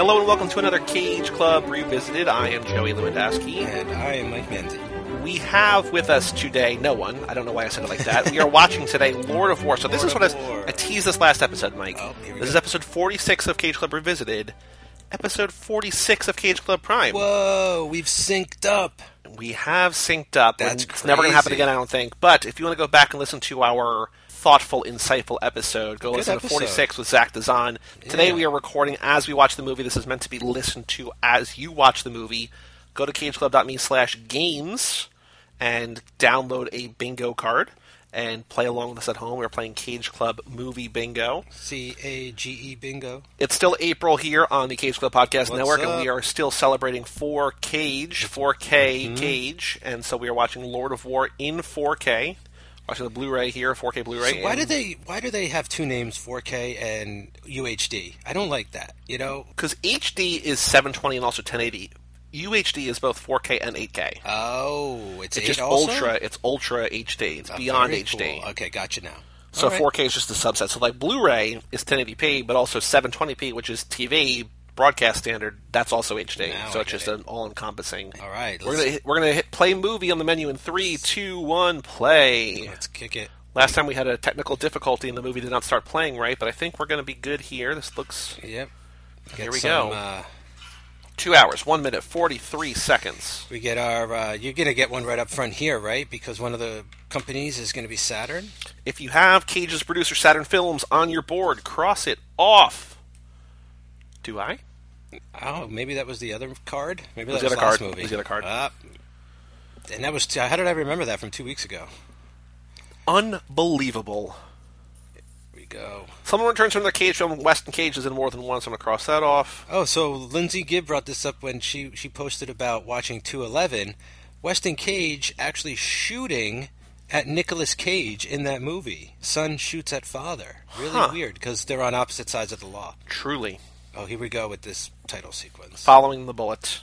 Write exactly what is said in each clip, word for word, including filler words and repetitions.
Hello and welcome to another Cage Club Revisited. I am Joey Lewandowski. And I am Mike Menzi. We have with us today no one. I don't know why I said it like that. We are watching today Lord of War. So this Lord is what of I, I teased this last episode, Mike. Oh, here we this go. is episode forty-six of Cage Club Revisited. Episode forty-six of Cage Club Prime. Whoa, we've synced up. We have synced up. That's It's never going to happen crazy. again, I don't think. But if you want to go back and listen to our thoughtful, insightful episode, go Good listen episode. to forty-six with Zach Dazan. Today Yeah. we are recording as we watch the movie. This is meant to be listened to as you watch the movie. Go to cageclub.me slash games and download a bingo card and play along with us at home. We're playing Cage Club Movie Bingo. C A G E bingo. It's still April here on the Cage Club Podcast What's Network, up? and we are still celebrating four Cage, four K Mm-hmm. Cage, and so we are watching Lord of War in four K. Watching the Blu-ray here, four K Blu-ray. So why and- do they why do they have two names, four K and U H D? I don't like that, you know? Because H D is seven twenty and also ten eighty. U H D is both four K and eight K. Oh, it's, It's eight just also? ultra. It's ultra H D. It's Oh, beyond very H D. cool. Okay, gotcha now. So All right. four K is just a subset. So like Blu-ray is ten eighty p, but also seven twenty p, which is T V broadcast standard. That's also H D. Now so I it's get just it. an all-encompassing. All right, We're let's- gonna hit, we're gonna hit play movie on the menu in three, two, one, play. Let's kick it. Last time we had a technical difficulty and the movie did not start playing right, but I think we're going to be good here. This looks Yep. Here Get we some, go. Uh, two hours, one minute, forty-three seconds. we get our. Uh, you're gonna get one right up front here, right? Because one of the companies is gonna be Saturn. If you have Cage's producer Saturn Films on your board, cross it off. Do I? Oh, maybe that was the other card. Maybe It was that the was other last card. movie. It was the other card. Ah. And that was. How did I remember that from two weeks ago? Unbelievable. Here we go. Someone returns from their Cage film. Weston Cage is in more than one, so I'm going to cross that off. Oh, so Lindsay Gibb brought this up when she she posted about watching two eleven. Weston Cage actually shooting at Nicolas Cage in that movie. Son shoots at father. Really Huh. weird because they're on opposite sides of the law. Truly. Oh, here we go with this title sequence. Following the bullet.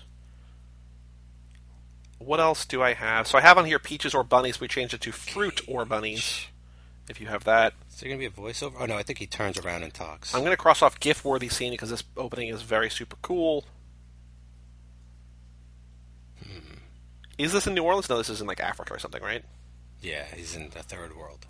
What else do I have? So I have on here peaches or bunnies. We changed it to fruit or bunnies. If you have that. Is there going to be a voiceover? Oh, no, I think he turns around and talks. I'm going to cross off GIF-worthy scene because this opening is very super cool. Hmm. Is this in New Orleans? No, this is in like Africa or something, right? Yeah, he's in the third world.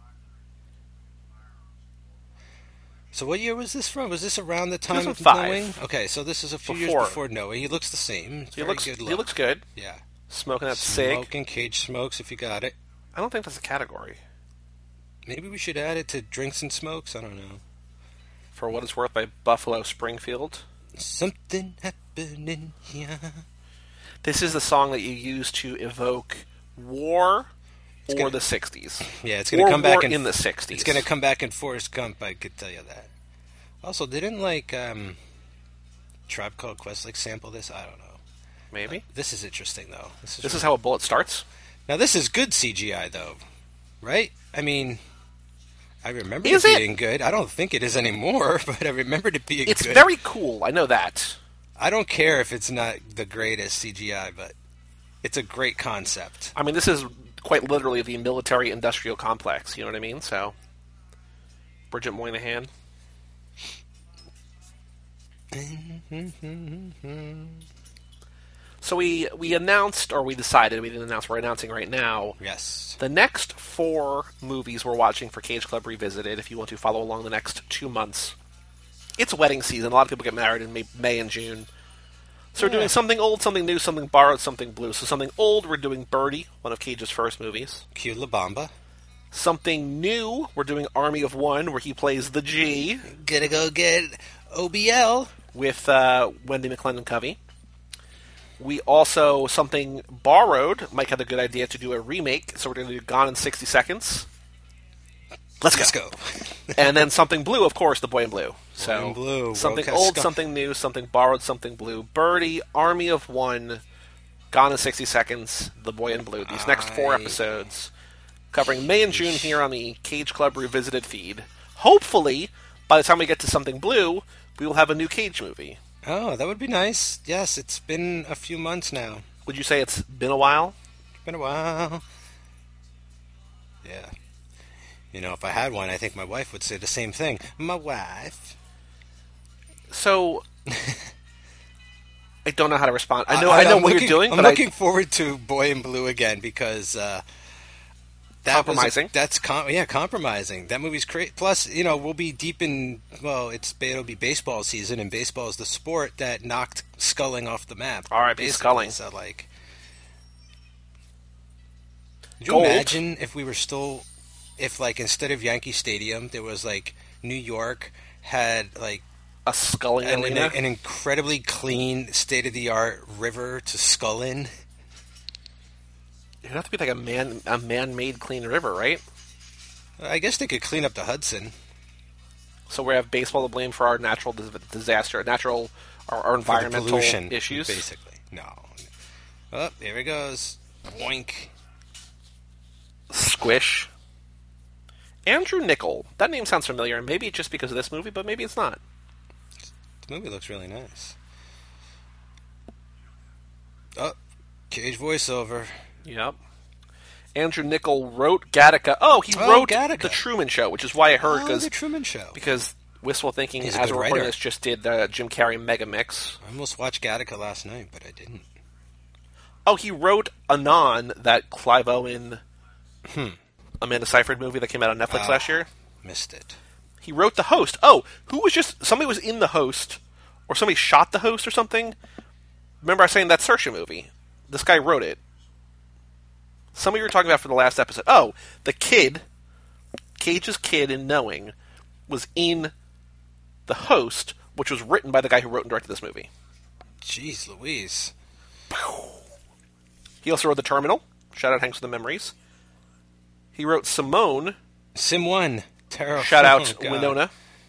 So what year was this from? Was this around the time of two thousand five. Knowing? Okay, so this is a few Before. years before Knowing. He looks the same. It's He very looks good he look. looks good. Yeah. Smoking that cig. Smoking Cage smokes if you got it. I don't think that's a category. Maybe we should add it to drinks and smokes. I don't know. For What It's Worth by Buffalo Springfield. Something happening here. This is the song that you use to evoke war or gonna- the sixties. Yeah, it's going Or to come back war in, in the sixties. It's going to come back in Forrest Gump. I could tell you that. Also, didn't like um, Tribe Called Quest like sample this? I don't know. Maybe. This is interesting though. This is This is really- how a bullet starts. Now this is good C G I though, right? I mean, I remember Is it it? being good. I don't think it is anymore, but I remember it being It's good. very cool. I know that. I don't care if it's not the greatest C G I, but it's a great concept. I mean, this is quite literally the military-industrial complex. You know what I mean? So, Bridget Moynihan. So we we announced, or we decided, we didn't announce, we're announcing right now, Yes. the next four movies we're watching for Cage Club Revisited, if you want to follow along the next two months. It's wedding season. A lot of people get married in May, May and June. So we're Yeah. doing something old, something new, something borrowed, something blue. So something old, we're doing Birdie, one of Cage's first movies. Cue La Bamba. Something new, we're doing Army of One, where he plays the G Gonna go get O B L. with uh, Wendy McClendon Covey. We also, something borrowed, Mike had a good idea to do a remake, so we're going to do Gone in sixty seconds. Let's go. Let's go. And then something blue, of course, The Boy in Blue. So in Blue, World something Cup old, Scum- something new, something borrowed, something blue. Birdie, Army of One, Gone in sixty seconds, The Boy in Blue. These next four I- episodes covering May and June here on the Cage Club Revisited feed. Hopefully, by the time we get to something blue, we will have a new Cage movie. Oh, that would be nice. Yes, it's been a few months now. Would you say it's been a while? It's been a while. Yeah. You know, if I had one, I think my wife would say the same thing. My wife. So, I don't know how to respond. I know I, I know I'm what looking, you're doing, I'm but looking I, forward to Boy in Blue again because uh, that compromising. Was a, that's com- yeah, compromising. That movie's great. Plus, you know, we'll be deep in. Well, it's it'll be baseball season, and baseball is the sport that knocked Sculling off the map. All right, Sculling. So, like, could you Gold. imagine if we were still, if like instead of Yankee Stadium, there was like New York had like a sculling an, arena, an, an incredibly clean, state of the art river to scull in. It'd have to be like a man a man made clean river, right? I guess they could clean up the Hudson. So we have baseball to blame for our natural dis- disaster, natural our, our environmental pollution, issues. Basically, no. Oh, here it goes. Boink. Squish. Andrew Niccol. That name sounds familiar, and maybe it's just because of this movie, but maybe it's not. The movie looks really nice. Oh, Cage voiceover. Yep. Andrew Niccol wrote Gattaca. Oh, he oh, wrote Gattaca. The Truman Show, which is why I heard oh, The Truman Show. Because Wistful Thinking, He's as a a good recording writer. this, just did the Jim Carrey Mega Mix. I almost watched Gattaca last night, but I didn't. Oh, he wrote Anon, that Clive Owen, Hmm. Amanda Seyfried movie that came out on Netflix Oh, last year. Missed it. He wrote The Host. Oh, who was just... Somebody was in The Host, or somebody shot The Host or something. Remember I was saying that Saoirse movie? This guy wrote it. Somebody we were talking about for the last episode. Oh, the kid, Cage's kid in Knowing, was in The Host, which was written by the guy who wrote and directed this movie. Jeez Louise. He also wrote The Terminal. Shout out Hanks with the Memories. He wrote Simone. Sim one. Terrible. Shout out Oh, Winona.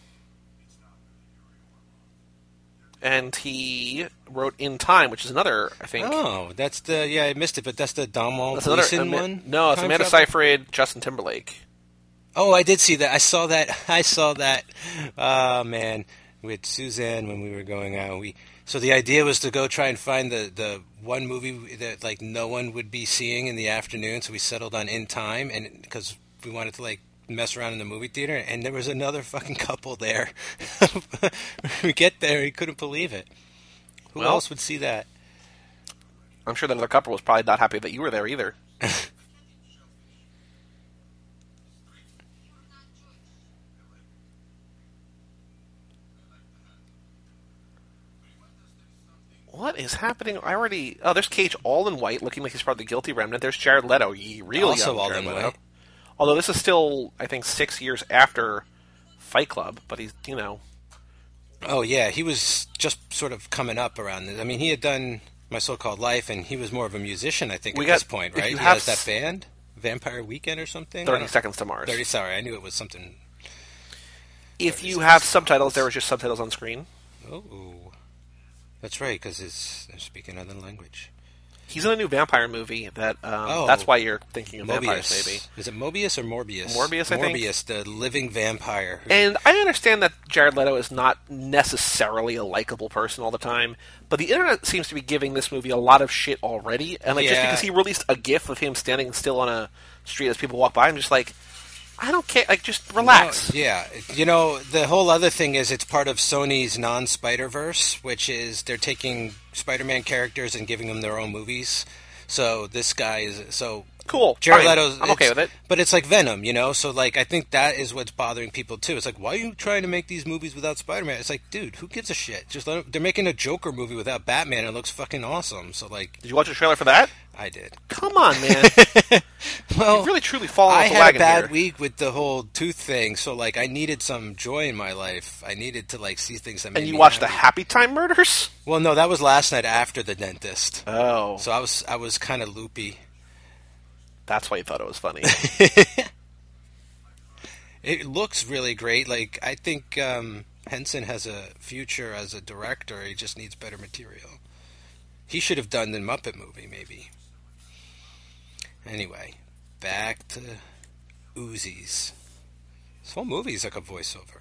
And he wrote In Time, which is another, I think. Oh, that's the yeah. I missed it, but that's the Domhnall That's another Gleeson Ama- one. No, it's Time Amanda travel? Seyfried, Justin Timberlake. Oh, I did see that. I saw that. I saw that. Oh man, with Suzanne when we were going out. We so the idea was to go try and find the the one movie that like no one would be seeing in the afternoon. So we settled on In Time, and because we wanted to like mess around in the movie theater, and there was another fucking couple there. We get there, we couldn't believe it. Who Well, else would see that? I'm sure that other couple was probably not happy that you were there either. What is happening? I already... Oh, there's Cage all in white, looking like he's part of the guilty remnant. There's Jared Leto, ye- really Also young all Jared in Leto. white. Although this is still, I think, six years after Fight Club, but he's, you know... Oh yeah, he was just sort of coming up around this. I mean, he had done My So-Called Life, and he was more of a musician, I think, We at got- this point, if right? you He have has that s- band, Vampire Weekend or something. I thirty don't- Seconds to Mars. Thirty. Sorry, I knew it was something. If thirty you Seconds have to subtitles, Mars. there was just subtitles on screen. Oh, that's right, because it's they're speaking another language. He's in a new vampire movie that... Um, Oh. that's why you're thinking of vampires, Mobius, maybe. is it Mobius or Morbius? Morbius, I think. Morbius, the living vampire. who- And I understand that Jared Leto is not necessarily a likable person all the time, but the internet seems to be giving this movie a lot of shit already. And like just Yeah. because he released a GIF of him standing still on a street as people walk by, I'm just like, I don't care. Like, just relax. No, yeah, you know, the whole other thing is it's part of Sony's non-Spider-Verse, which is they're taking Spider-Man characters and giving them their own movies. So this guy is so Cool. Jared Fine. Leto's. I'm okay it's- with it. But it's like Venom, you know. So like, I think that is what's bothering people too. It's like, why are you trying to make these movies without Spider-Man? It's like, dude, who gives a shit? Just let 'em- they're making a Joker movie without Batman. And it looks fucking awesome. So like, Did you watch the trailer for that? I did. Come on, man. Well, You've really truly fallen I off the had a wagon bad here. week with the whole tooth thing, so like I needed some joy in my life. I needed to like see things that made And you me watched the happy. Happy Time Murders? Well, no, that was last night after the dentist. Oh. So I was I was kind of loopy. That's why you thought it was funny. It looks really great. Like I think um, Henson has a future as a director. He just needs better material. He should have done the Muppet movie, maybe. Anyway, back to Uzis. This whole movie is like a voiceover.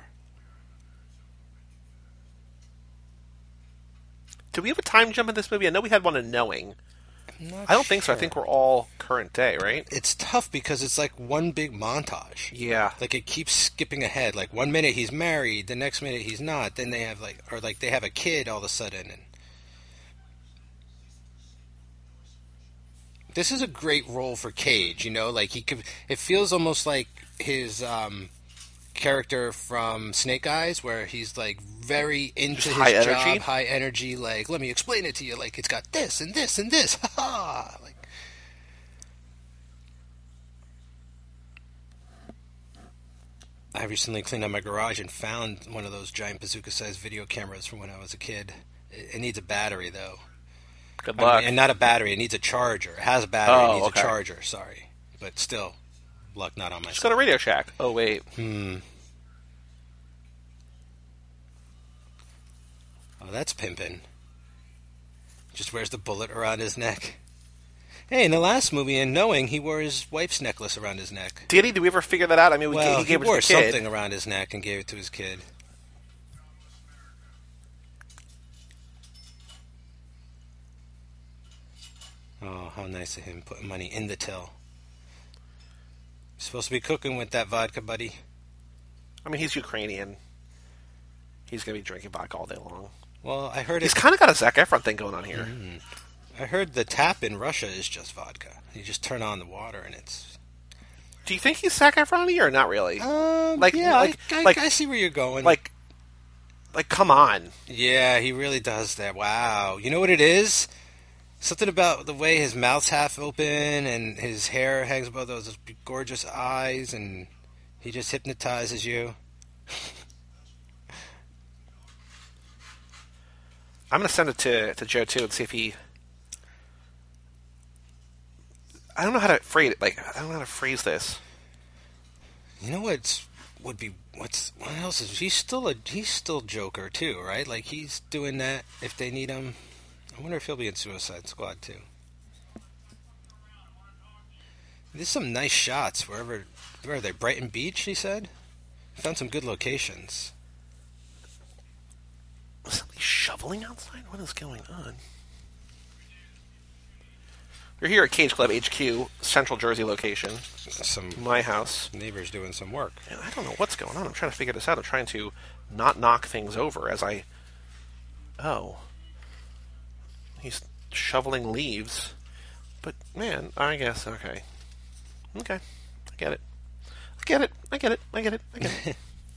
Do we have a time jump in this movie? I know we had one in Knowing. I'm not I don't think so. I sure. think we're all current day, right? It's tough because it's like one big montage. Yeah. Like it keeps skipping ahead. Like one minute he's married, the next minute he's not. Then they have like, or like they have a kid all of a sudden, and This is a great role for Cage, you know, like he could, it feels almost like his um, character from Snake Eyes, where he's like very into Just his high job, energy? high energy, like, let me explain it to you, like it's got this and this and this, ha ha, like. I recently cleaned out my garage and found one of those giant bazooka-sized video cameras from when I was a kid. It, it needs a battery, though. Good I luck. mean, and not a battery. It needs a charger. It has a battery. Oh, it needs okay. a charger. Sorry, but still, luck not on my Just side. go to Radio Shack. Oh, wait. Hmm. Oh, that's pimpin'. Just wears the bullet around his neck. Hey, in the last movie, in Knowing, he wore his wife's necklace around his neck. Did he? Did we ever figure that out? I mean, we, Well, he gave he it wore to the kid. something around his neck and gave it to his kid. Oh, how nice of him, putting money in the till. Supposed to be cooking with that vodka, buddy. I mean, he's Ukrainian. He's going to be drinking vodka all day long. Well, I heard He's it. kind of got a Zac Efron thing going on here. Mm. I heard the tap in Russia is just vodka. You just turn on the water and it's. Do you think he's Zac Efron or not really? Um, Like- yeah, like- I, I, like- I see where you're going. Like, like, come on. Yeah, he really does that. Wow. You know what it is? Something about the way his mouth's half open and his hair hangs above those gorgeous eyes, and he just hypnotizes you. I'm going to send it to, to Joe, too, and see if he... I don't know how to phrase it. Like, I don't know how to phrase this. You know what's would be what's what else is he's still a he's still Joker too, right? Like he's doing that if they need him. I wonder if he'll be in Suicide Squad too. There's some nice shots wherever where are they? Brighton Beach, he said. Found some good locations. Was somebody shoveling outside? What is going on? We're here at Cage Club H Q, Central Jersey location. Some My house. neighbors doing some work. And I don't know what's going on. I'm trying to figure this out. I'm trying to not knock things over as I... Oh. He's shoveling leaves. But, man, I guess, okay. Okay. I get it. I get it. I get it. I get it. I get it.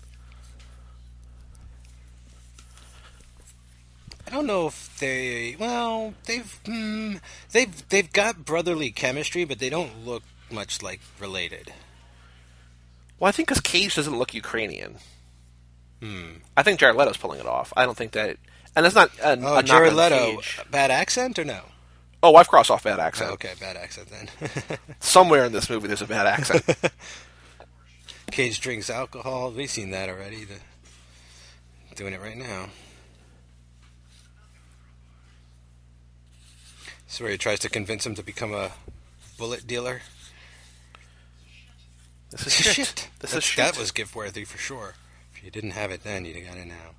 I don't know if they well they've mm, they've they've got brotherly chemistry, but they don't look much like related. Well, I think because Cage doesn't look Ukrainian. Hmm. I think Jared Leto's pulling it off. I don't think that... And that's not a, Oh, a Jared knock on Leto, Cage. bad accent or no? Oh, I've crossed off bad accent. Oh, okay, bad accent then. Somewhere in this movie there's a bad accent. Cage drinks alcohol. We've seen that already. The, doing it right now. This is where he tries to convince him to become a bullet dealer. This is shit. Shit. This That's- is shit. That was gift worthy for sure. If you didn't have it then, you'd have got it now.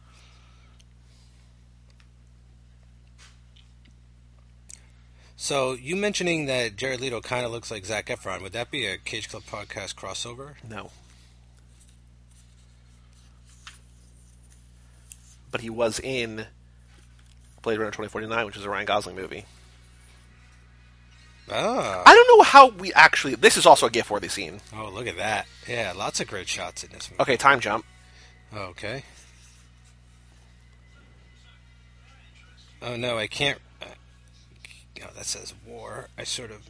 So, you mentioning that Jared Leto kind of looks like Zac Efron, would that be a Cage Club podcast crossover? No. But he was in Blade Runner twenty forty-nine, which is a Ryan Gosling movie. Ah. I don't know how we actually... This is also a gift-worthy scene. Oh, look at that. Yeah, lots of great shots in this movie. Okay, time jump. Okay. Oh, no, I can't... Uh, oh, that says war. I sort of...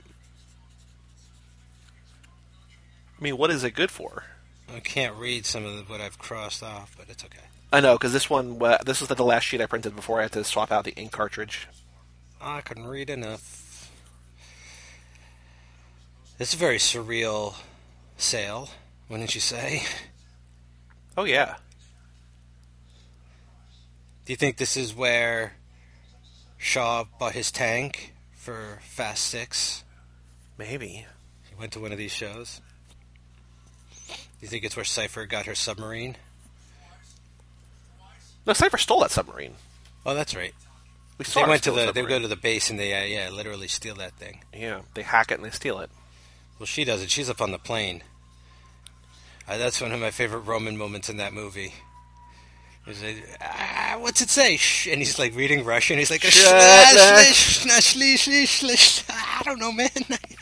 I mean, what is it good for? I can't read some of the, what I've crossed off, but it's okay. I know, because this one... Uh, this was the last sheet I printed before I had to swap out the ink cartridge. I couldn't read enough. It's a very surreal sale, wouldn't you say? Oh, yeah. Do you think this is where Shaw bought his tank for Fast Six? Maybe. He went to one of these shows. Do you think it's where Cypher got her submarine? No, Cypher stole that submarine. Oh, that's right. We saw They her went to steal the. They submarine. go to the base and they, uh, yeah, literally steal that thing. Yeah, they hack it and they steal it. Well, she does it. She's up on the plane. Uh, that's one of my favorite Roman moments in that movie. He's like, ah, what's it say? Shh. And he's like reading Russian. He's like, Shut "Shh, up." shh, shh, shh, shh, shh, shh." I don't know, man.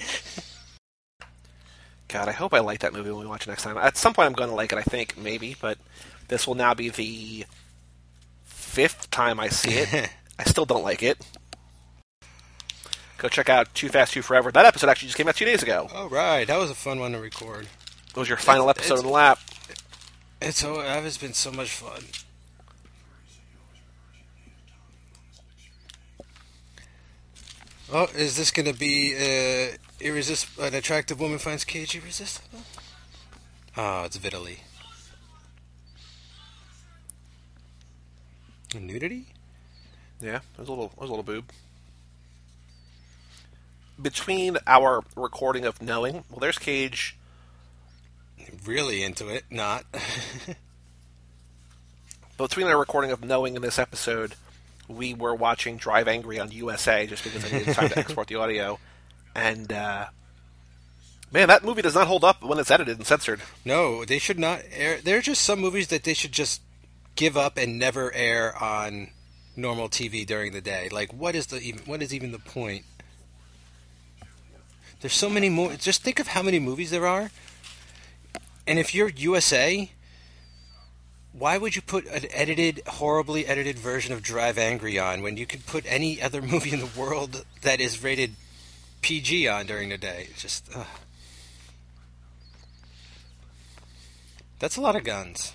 God, I hope I like that movie when we watch it next time. At some point, I'm going to like it, I think, maybe, but this will now be the fifth time I see it. I still don't like it. Go check out Too Fast, Too Forever. That episode actually just came out two days ago. Oh, right. That was a fun one to record. It was your final it's, episode it's, in the lap. It's oh, that has been so much fun. Oh, is this going to be uh, irresist- an attractive woman finds Cage irresistible? Oh, it's Vitaly. Nudity? Yeah, there's a little, there's a little boob. Between our recording of Knowing, well, there's Cage. Really into it, not. But between our recording of Knowing and this episode, we were watching Drive Angry on U S A just because I needed time to export the audio. And, uh, man, that movie does not hold up when it's edited and censored. No, they should not air. There are just some movies that they should just give up and never air on normal T V during the day. Like, what is the even, what is even the point? There's so many more. Just think of how many movies there are. And if you're U S A, why would you put an edited, horribly edited version of Drive Angry on when you could put any other movie in the world that is rated P G on during the day? It's just, ugh. That's a lot of guns.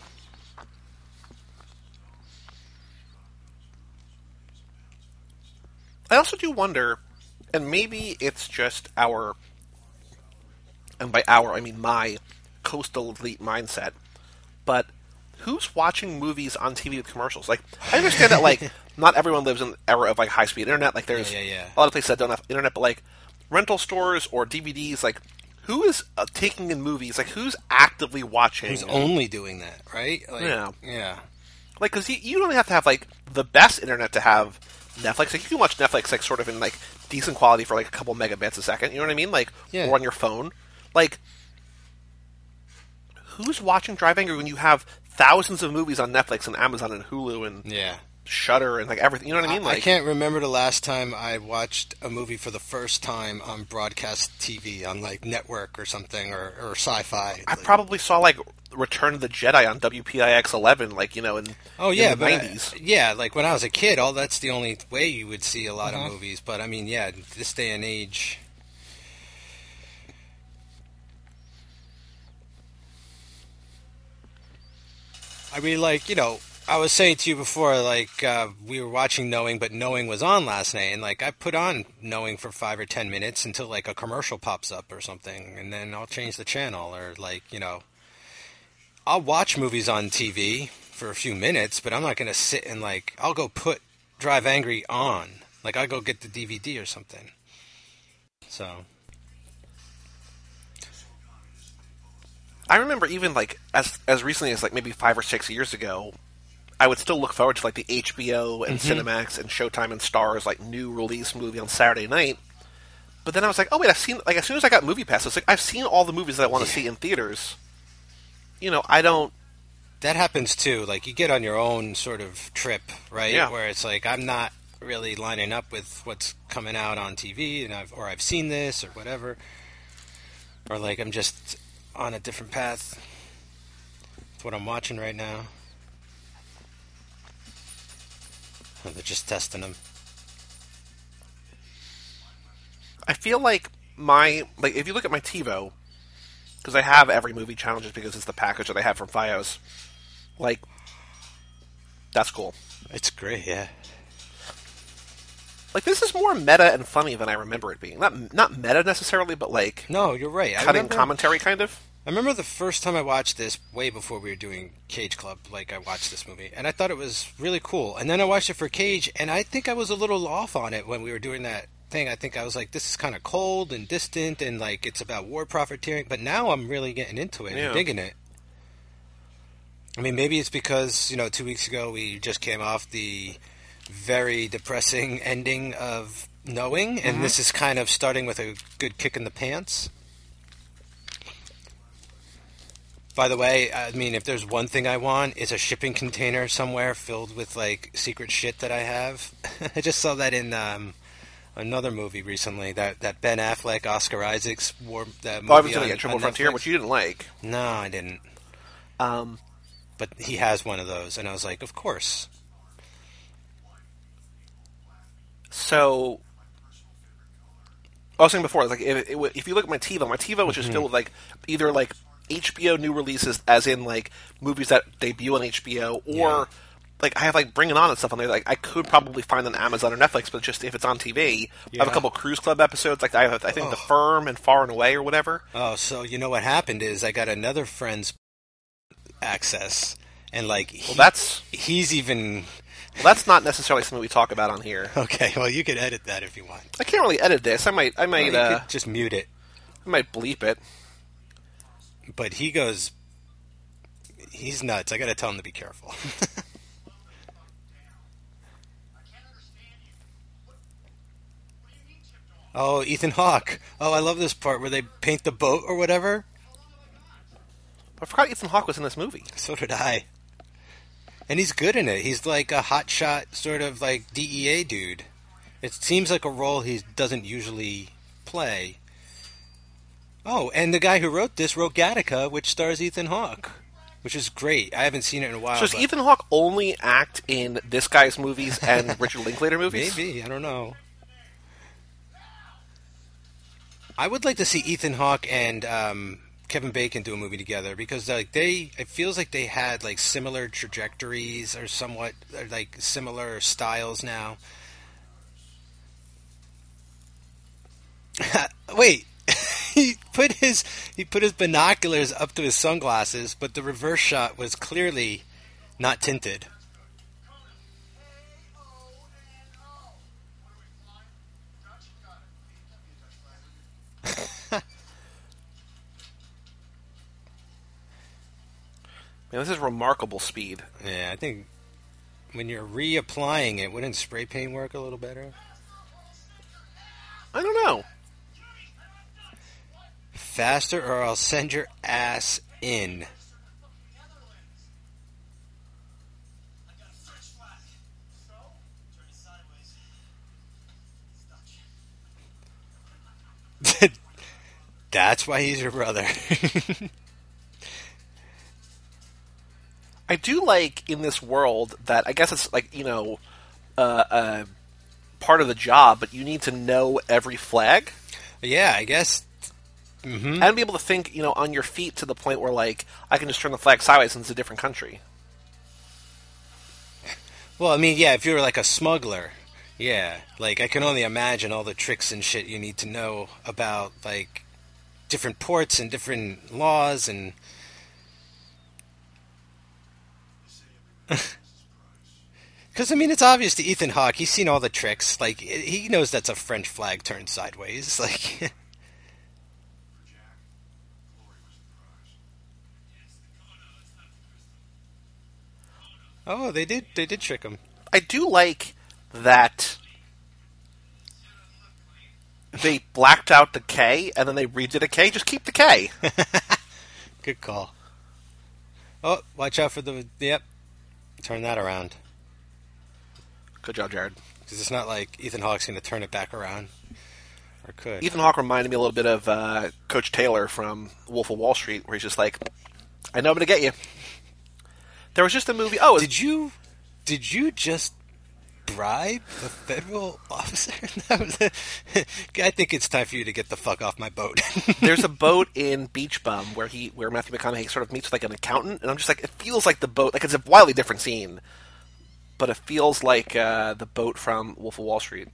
I also do wonder, and maybe it's just our, and by our, I mean my coastal elite mindset, but who's watching movies on T V with commercials? Like, I understand that, like, not everyone lives in an era of, like, high-speed internet. Like, there's yeah, yeah, yeah. a lot of places that don't have internet, but, like, rental stores or D V Ds, like, who is uh, taking in movies? Like, who's actively watching? Who's only doing that, right? Like, yeah. Yeah. Like, because you, you don't have to have, like, the best internet to have Netflix. Like, you can watch Netflix, like, sort of in, like, decent quality for, like, a couple megabits a second. You know what I mean? Like, yeah. Or on your phone. Like, who's watching Drive Angry when you have thousands of movies on Netflix and Amazon and Hulu and yeah. Shudder and, like, everything? You know what I mean? Like, I can't remember the last time I watched a movie for the first time on broadcast T V, on, like, network or something, or, or sci-fi. I like, probably saw, like, Return of the Jedi on W P I X eleven, like, you know, in, oh, yeah, in the but nineties. I, yeah, like, when I was a kid, all that's the only way you would see a lot uh-huh. of movies. But, I mean, yeah, this day and age... I mean, like, you know, I was saying to you before, like, uh, we were watching Knowing, but Knowing was on last night, and, like, I put on Knowing for five or ten minutes until, like, a commercial pops up or something, and then I'll change the channel, or, like, you know, I'll watch movies on T V for a few minutes, but I'm not going to sit and, like, I'll go put Drive Angry on. Like, I'll go get the D V D or something. So... I remember even, like, as as recently as, like, maybe five or six years ago, I would still look forward to, like, the H B O and mm-hmm. Cinemax and Showtime and Starz, like, new release movie on Saturday night. But then I was like, oh, wait, I've seen, like, as soon as I got Movie Pass, it's like, I've seen all the movies that I want to yeah. see in theaters. You know, I don't... That happens, too. Like, you get on your own sort of trip, right? Yeah. Where it's like, I'm not really lining up with what's coming out on T V, and I've, or I've seen this, or whatever. Or, like, I'm just... on a different path. That's what I'm watching right now. Oh, they're just testing them. I feel like my... Like, if you look at my TiVo, because I have every movie channel just because it's the package that I have from Fios, like, that's cool. It's great, yeah. Like, this is more meta and funny than I remember it being. Not not meta necessarily, but, like... No, you're right. Cutting I remember, commentary, kind of. I remember the first time I watched this, way before we were doing Cage Club, like, I watched this movie, and I thought it was really cool. And then I watched it for Cage, and I think I was a little off on it when we were doing that thing. I think I was like, this is kind of cold and distant, and, like, it's about war profiteering. But now I'm really getting into it yeah. and digging it. I mean, maybe it's because, you know, two weeks ago we just came off the... very depressing ending of Knowing, and mm-hmm. this is kind of starting with a good kick in the pants. By the way, I mean, if there's one thing I want, it's a shipping container somewhere filled with, like, secret shit that I have. I just saw that in um, another movie recently that, that Ben Affleck, Oscar Isaacs war that movie Oh, I was going on, to get Triple on Frontier, Netflix. which you didn't like. No, I didn't. Um, But he has one of those, and I was like, of course. so, I was saying before, like if, if you look at my TiVo, my TiVo was just Mm-hmm. filled with like either like H B O new releases, as in like movies that debut on H B O, or Yeah. like I have like Bring It On and stuff on there. Like I could probably find on Amazon or Netflix, but just if it's on T V, I have a Yeah. couple Cruise Club episodes. Like I have, I think The Oh. Firm and Far and Away or whatever. Oh, so you know what happened is I got another friend's access, and like he, Well, that's he's even well, that's not necessarily something we talk about on here. okay. Well, you could edit that if you want. I can't really edit this. I might, I Well, might, you uh, could just mute it. I might bleep it. But he goes, he's nuts. I got to tell him to be careful. Oh, Ethan Hawke. Oh, I love this part where they paint the boat or whatever. I forgot Ethan Hawke was in this movie. So did I. And he's good in it. He's like a hotshot sort of like D E A dude. It seems like a role he doesn't usually play. Oh, and the guy who wrote this wrote Gattaca, which stars Ethan Hawke, which is great. I haven't seen it in a while. So does but Ethan Hawke only act in this guy's movies and Richard Linklater movies? maybe, I don't know. I would like to see Ethan Hawke and um, Kevin Bacon do a movie together because like they, it feels like they had like similar trajectories or somewhat or, like similar styles now. Wait, he put his he put his binoculars up to his sunglasses, but the reverse shot was clearly not tinted. Man, this is remarkable speed. Yeah, I think when you're reapplying it, wouldn't spray paint work a little better? I don't know. Faster or I'll send your ass in. That's why he's your brother. I do like in this world that I guess it's like, you know, uh, uh, part of the job, but you need to know every flag Yeah, I guess. Mm-hmm. and be able to think, you know, on your feet to the point where, like, I can just turn the flag sideways and it's a different country. Well, I mean, yeah, if you were like a smuggler, yeah, like I can only imagine all the tricks and shit you need to know about like different ports and different laws and. Because I mean, it's obvious to Ethan Hawke. He's seen all the tricks. Like he knows that's a French flag turned sideways. Like. Oh, they did. They did trick him. I do like that they blacked out the K and then they redid a K. Just keep the K. Good call. Oh, watch out for the. Yep. Turn that around. Good job, Jared. Because it's not like Ethan Hawke's going to turn it back around. Or could. Ethan Hawke reminded me a little bit of uh, Coach Taylor from Wolf of Wall Street, where he's just like, I know I'm going to get you. There was just a movie. Oh, Did you. Did you just bribe a federal officer? That was a, I think it's time for you to get the fuck off my boat. there's a boat in Beach Bum where he, where Matthew McConaughey sort of meets with like an accountant, and I'm just like, it feels like the boat, like it's a wildly different scene, but it feels like uh, the boat from Wolf of Wall Street.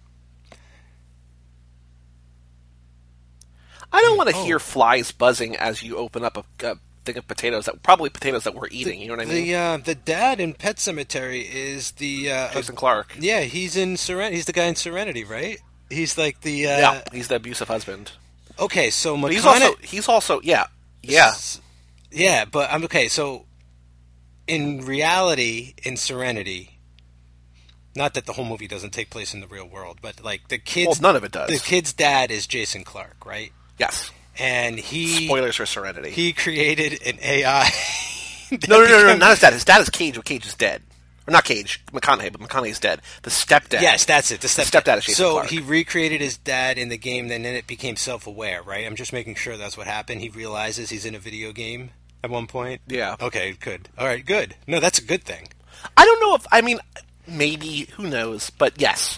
I don't want to Oh. hear flies buzzing as you open up a, a thing of potatoes that probably potatoes that we're eating. You know what I mean? The uh, the dad in Pet Cemetery is the uh, Jason Clark. yeah, he's in Seren- He's the guy in Serenity, right? He's like the uh, Yeah, he's the abusive husband. Okay, so But McConaughey. he's also he's also yeah yeah. S- Yeah, but I'm okay. So, in reality, in Serenity, not that the whole movie doesn't take place in the real world, but like the Well, kid's none of it does. the kid's dad is Jason Clark, right? Yes. And he Spoilers for Serenity. he created an A I. that no, no, no, no, become- not his dad. His dad is Cage. But Cage is dead. Or not Cage, McConaughey, but McConaughey's dead. The stepdad. Yes, that's it. The stepdad. The stepdad is Jason so Clarke. he recreated his dad in the game, and then it became self-aware, right? I'm just making sure that's what happened. He realizes he's in a video game at one point. Yeah. Okay, good. All right, good. No, that's a good thing. I don't know if, I mean, maybe, who knows, but yes.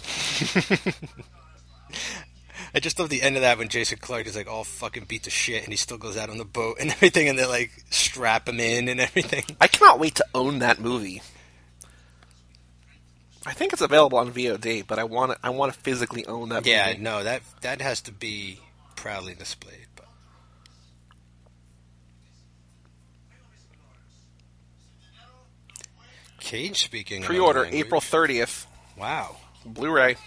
I just love the end of that when Jason Clarke is like all fucking beat to shit and he still goes out on the boat and everything and they like strap him in and everything. I cannot wait to own that movie. I think it's available on V O D, but I want to, I want to physically own that Yeah, movie. no, that that has to be proudly displayed. But Cage speaking. Pre-order another language. April thirtieth. Wow. Blu-ray.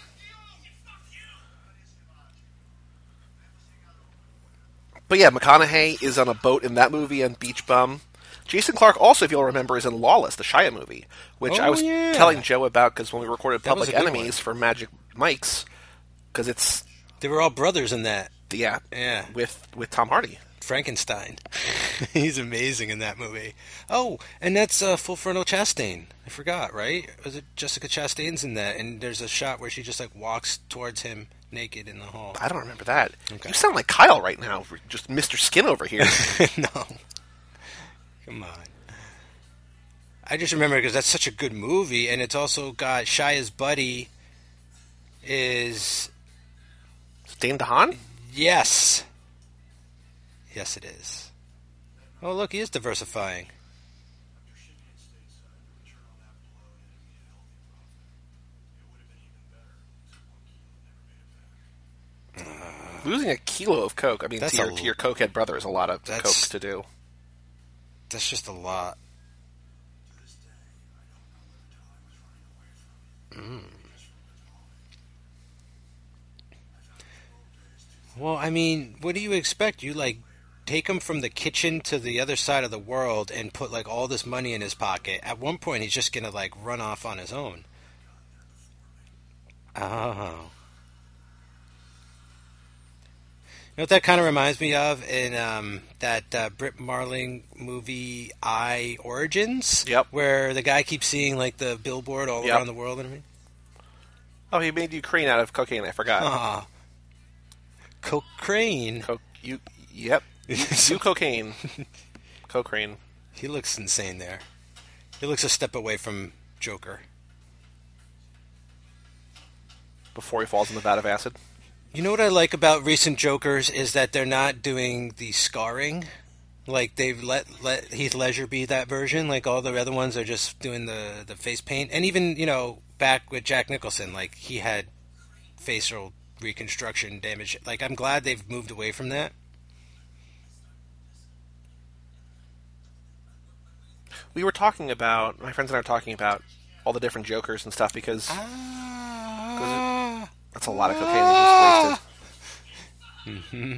But yeah, McConaughey is on a boat in that movie and Beach Bum. Jason Clarke also, if you'll remember, is in Lawless, the Shia movie, which Oh, I was yeah. telling Joe about because when we recorded That was Public a good Enemies one. for Magic Mike's, because it's They were all brothers in that. yeah, Yeah. with with Tom Hardy. Frankenstein. He's amazing in that movie. Oh, and that's uh, Full Frontal Chastain. I forgot, right? Was it Jessica Chastain's in that? And there's a shot where she just like walks towards him naked in the hall. I don't remember that. Okay. You sound like Kyle right now, just Mister Skin over here. No. Come on. I just remember because that's such a good movie, and it's also got Shia's buddy is... Dane DeHaan? Yes. Yes, it is. Oh, look, he is diversifying. Losing a kilo of coke. I mean, That's to your, a- to your cokehead brother is a lot of That's- coke to do. That's just a lot. Mm. Well, I mean, what do you expect? You like take him from the kitchen to the other side of the world and put like all this money in his pocket. At one point, he's just gonna like run off on his own. Oh. You know what that kind of reminds me of in um, that uh, Britt Marling movie I Origins? Yep. Where the guy keeps seeing like the billboard all Yep. around the world and everything. Oh, he made Ukraine out of cocaine. I forgot. Ah. Cochrane. Coke. You. Yep. You, you cocaine. Cochrane. He looks insane there. He looks a step away from Joker. Before he falls in the vat of acid. You know what I like about recent Jokers is that they're not doing the scarring. Like they've let let Heath Ledger be that version. Like all the other ones are just doing the the face paint. And even you know back with Jack Nicholson, like he had facial reconstruction damage. Like I'm glad they've moved away from that. We were talking about, my friends and I were talking about all the different Jokers and stuff because Ah. that's a lot of cocaine they just wasted. Mm-hmm.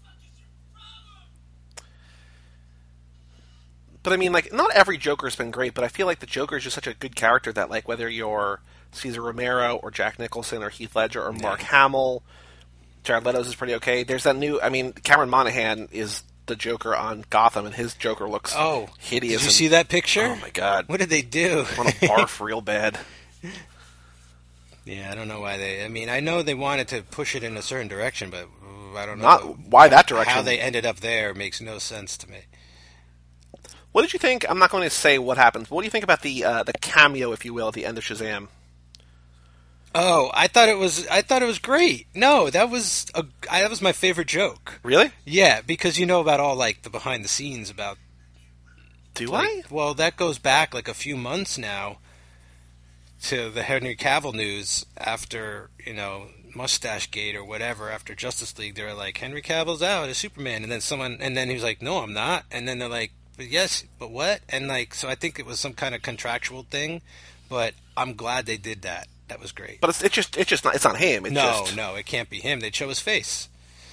But I mean, like, not every Joker's been great, but I feel like the Joker is just such a good character that, like, whether you're Cesar Romero or Jack Nicholson or Heath Ledger or Mark Hamill, Jared Leto's is pretty okay. There's that new, I mean, Cameron Monaghan is the Joker on Gotham, and his Joker looks Oh, hideous. Did you and- see that picture? Oh my god! What did they do? I want to barf real bad. Yeah, I don't know why they. I mean, I know they wanted to push it in a certain direction, but uh, I don't know. Not why that direction. How they ended up there makes no sense to me. What did you think? I'm not going to say what happens. But what do you think about the uh, the cameo, if you will, at the end of Shazam? Oh, I thought it was. I thought it was great. No, that was a. I, that was my favorite joke. Really? Yeah, because you know about all like the behind the scenes about. Do like, I? Well, that goes back like a few months now. To the Henry Cavill news after you know Mustache Gate or whatever after Justice League, they were like Henry Cavill's out as Superman, and then someone, and then he was like, no, I'm not, and then they're like, but yes, but what? And like, so I think it was some kind of contractual thing, but I'm glad they did that. That was great. But it's, it's just it's just not it's not him. It's no, just... no, it can't be him. They'd show his face.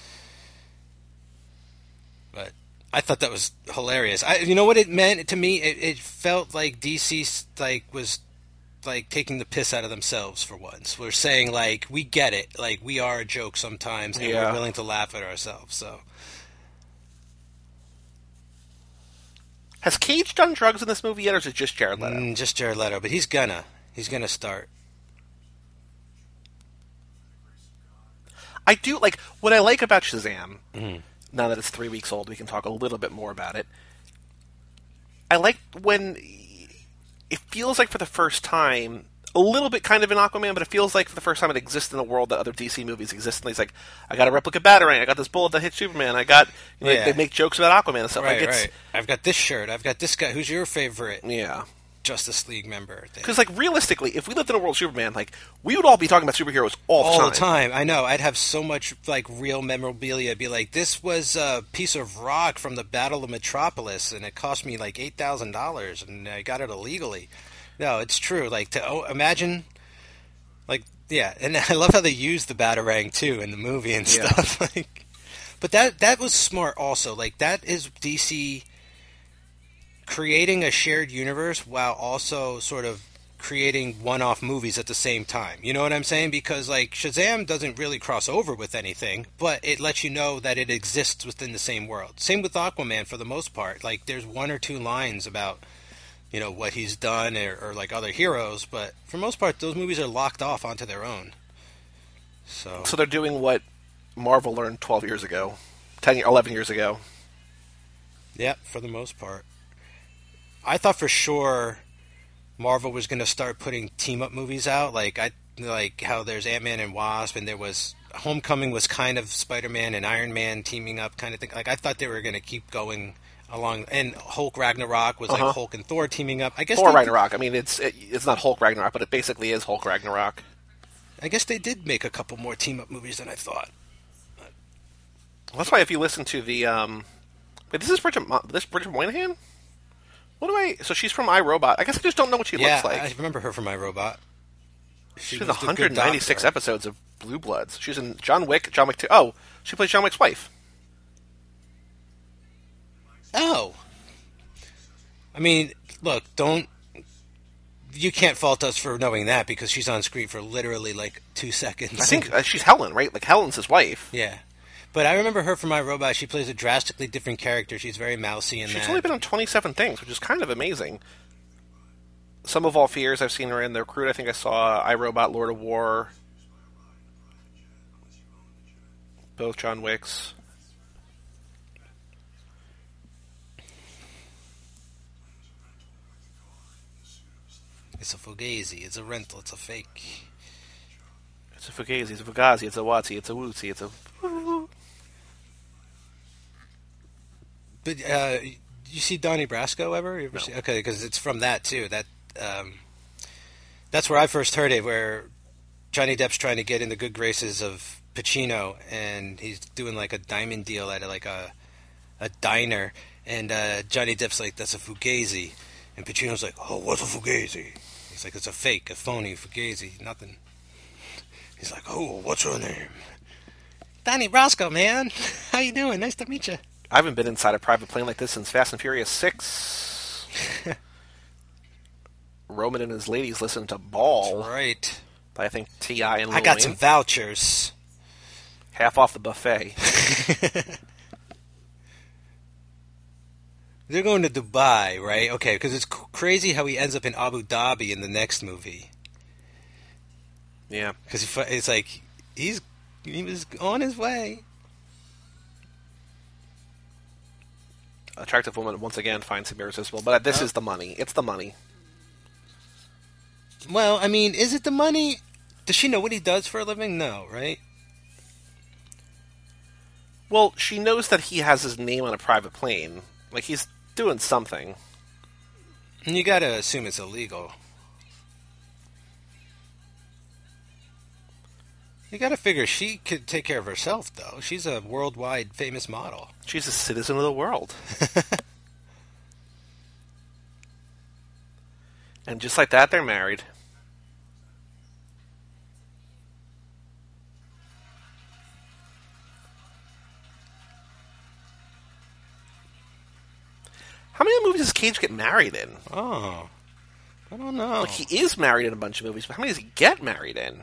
But I thought that was hilarious. I, you know what it meant to me? It, it felt like D C like was like taking the piss out of themselves for once. We're saying like we get it, like we are a joke sometimes, and Yeah. we're willing to laugh at ourselves. So Has Cage done drugs in this movie yet, or is it just Jared Leto? Mm, just Jared Leto, but he's gonna. He's gonna start. I do like what I like about Shazam. Mm. Now that it's three weeks old, we can talk a little bit more about it. I like when it feels like for the first time, a little bit kind of in Aquaman, but it feels like for the first time it exists in a world that other D C movies exist. And he's like, I got a replica Batarang, I got this bullet that hits Superman, I got, you know, Yeah. they make jokes about Aquaman and stuff. Right, like it's, right. I've got this shirt. I've got this guy. Who's your favorite Yeah. Justice League member? Because, like, realistically, if we lived in a world of Superman, like, we would all be talking about superheroes all the all time. the time. I know. I'd have so much like real memorabilia. I'd be like, this was a piece of rock from the Battle of Metropolis, and it cost me like eight thousand dollars, and I got it illegally. No, it's true. Like to oh, imagine, like yeah, and I love how they use the Batarang too in the movie and Yeah. stuff. Like, but that that was smart also. Like that is D C creating a shared universe while also sort of creating one-off movies at the same time. You know what I'm saying? Because like Shazam doesn't really cross over with anything, but it lets you know that it exists within the same world. Same with Aquaman for the most part. Like there's one or two lines about, you know, what he's done or, or like other heroes, but for most part those movies are locked off onto their own. So So they're doing what Marvel learned twelve years ago, ten, eleven years ago. yeah, for the most part. I thought for sure Marvel was going to start putting team up movies out, like I like how there's Ant-Man and Wasp, and there was Homecoming was kind of Spider-Man and Iron Man teaming up kind of thing. Like I thought they were going to keep going along, and Hulk Ragnarok was Uh-huh. like Hulk and Thor teaming up. I guess Thor they Ragnarok. I mean, it's it, it's not Hulk Ragnarok, but it basically is Hulk Ragnarok. Did, I guess they did make a couple more team up movies than I thought. That's why if you listen to the um, wait, this is Bridget, Mo- this Bridget Moynihan. What do I? So she's from iRobot. I guess I just don't know what she yeah, looks like. I remember her from iRobot. She She did was the good one hundred ninety-six doctor. episodes of Blue Bloods. She's in John Wick, John Wick two. Oh, she plays John Wick's wife. Oh. I mean, look, don't. You can't fault us for knowing that because she's on screen for literally like two seconds. I think uh, she's Helen, right? Like Helen's his wife. Yeah. But I remember her from iRobot. She plays a drastically different character. She's very mousy in She's that. only been on twenty-seven things, which is kind of amazing. Some of All Fears I've seen her in. The Recruit I think I saw. iRobot, Lord of War. Both John Wicks. It's a fugazi. It's a rental. It's a fake. It's a Fugazi, it's a Fugazi, it's a Watsy, it's a Wootsy, it's a... But uh, you see Donnie Brasco ever? You ever No. see? Okay, because it's from that too. That um, that's where I first heard it. Where Johnny Depp's trying to get in the good graces of Pacino, and he's doing like a diamond deal at like a a diner, and uh, Johnny Depp's like, "That's a fugazi," and Pacino's like, "Oh, what's a fugazi?" He's like, "It's a fake, a phony fugazi, nothing." He's like, "Oh, what's her name?" Donnie Brasco, man. How you doing? Nice to meet you. I haven't been inside a private plane like this since Fast and Furious six. Roman and his ladies listen to Ball That's right. by, I think, T I and Lil I got Wayne. some vouchers. Half off the buffet. They're going to Dubai, right? Okay, because it's c- crazy how he ends up in Abu Dhabi in the next movie. Yeah. Because it's like he's he was on his way. Attractive woman once again finds him irresistible, but this Oh. is the money. It's the money. Well, I mean, is it the money? Does she know what he does for a living? No, right? Well, she knows that he has his name on a private plane. Like, he's doing something. And you got to assume it's illegal. You got to figure she could take care of herself, though. She's a worldwide famous model. She's a citizen of the world. And just like that, they're married. How many movies does Cage get married in? Oh, I don't know. Like, he is married in a bunch of movies, but how many does he get married in?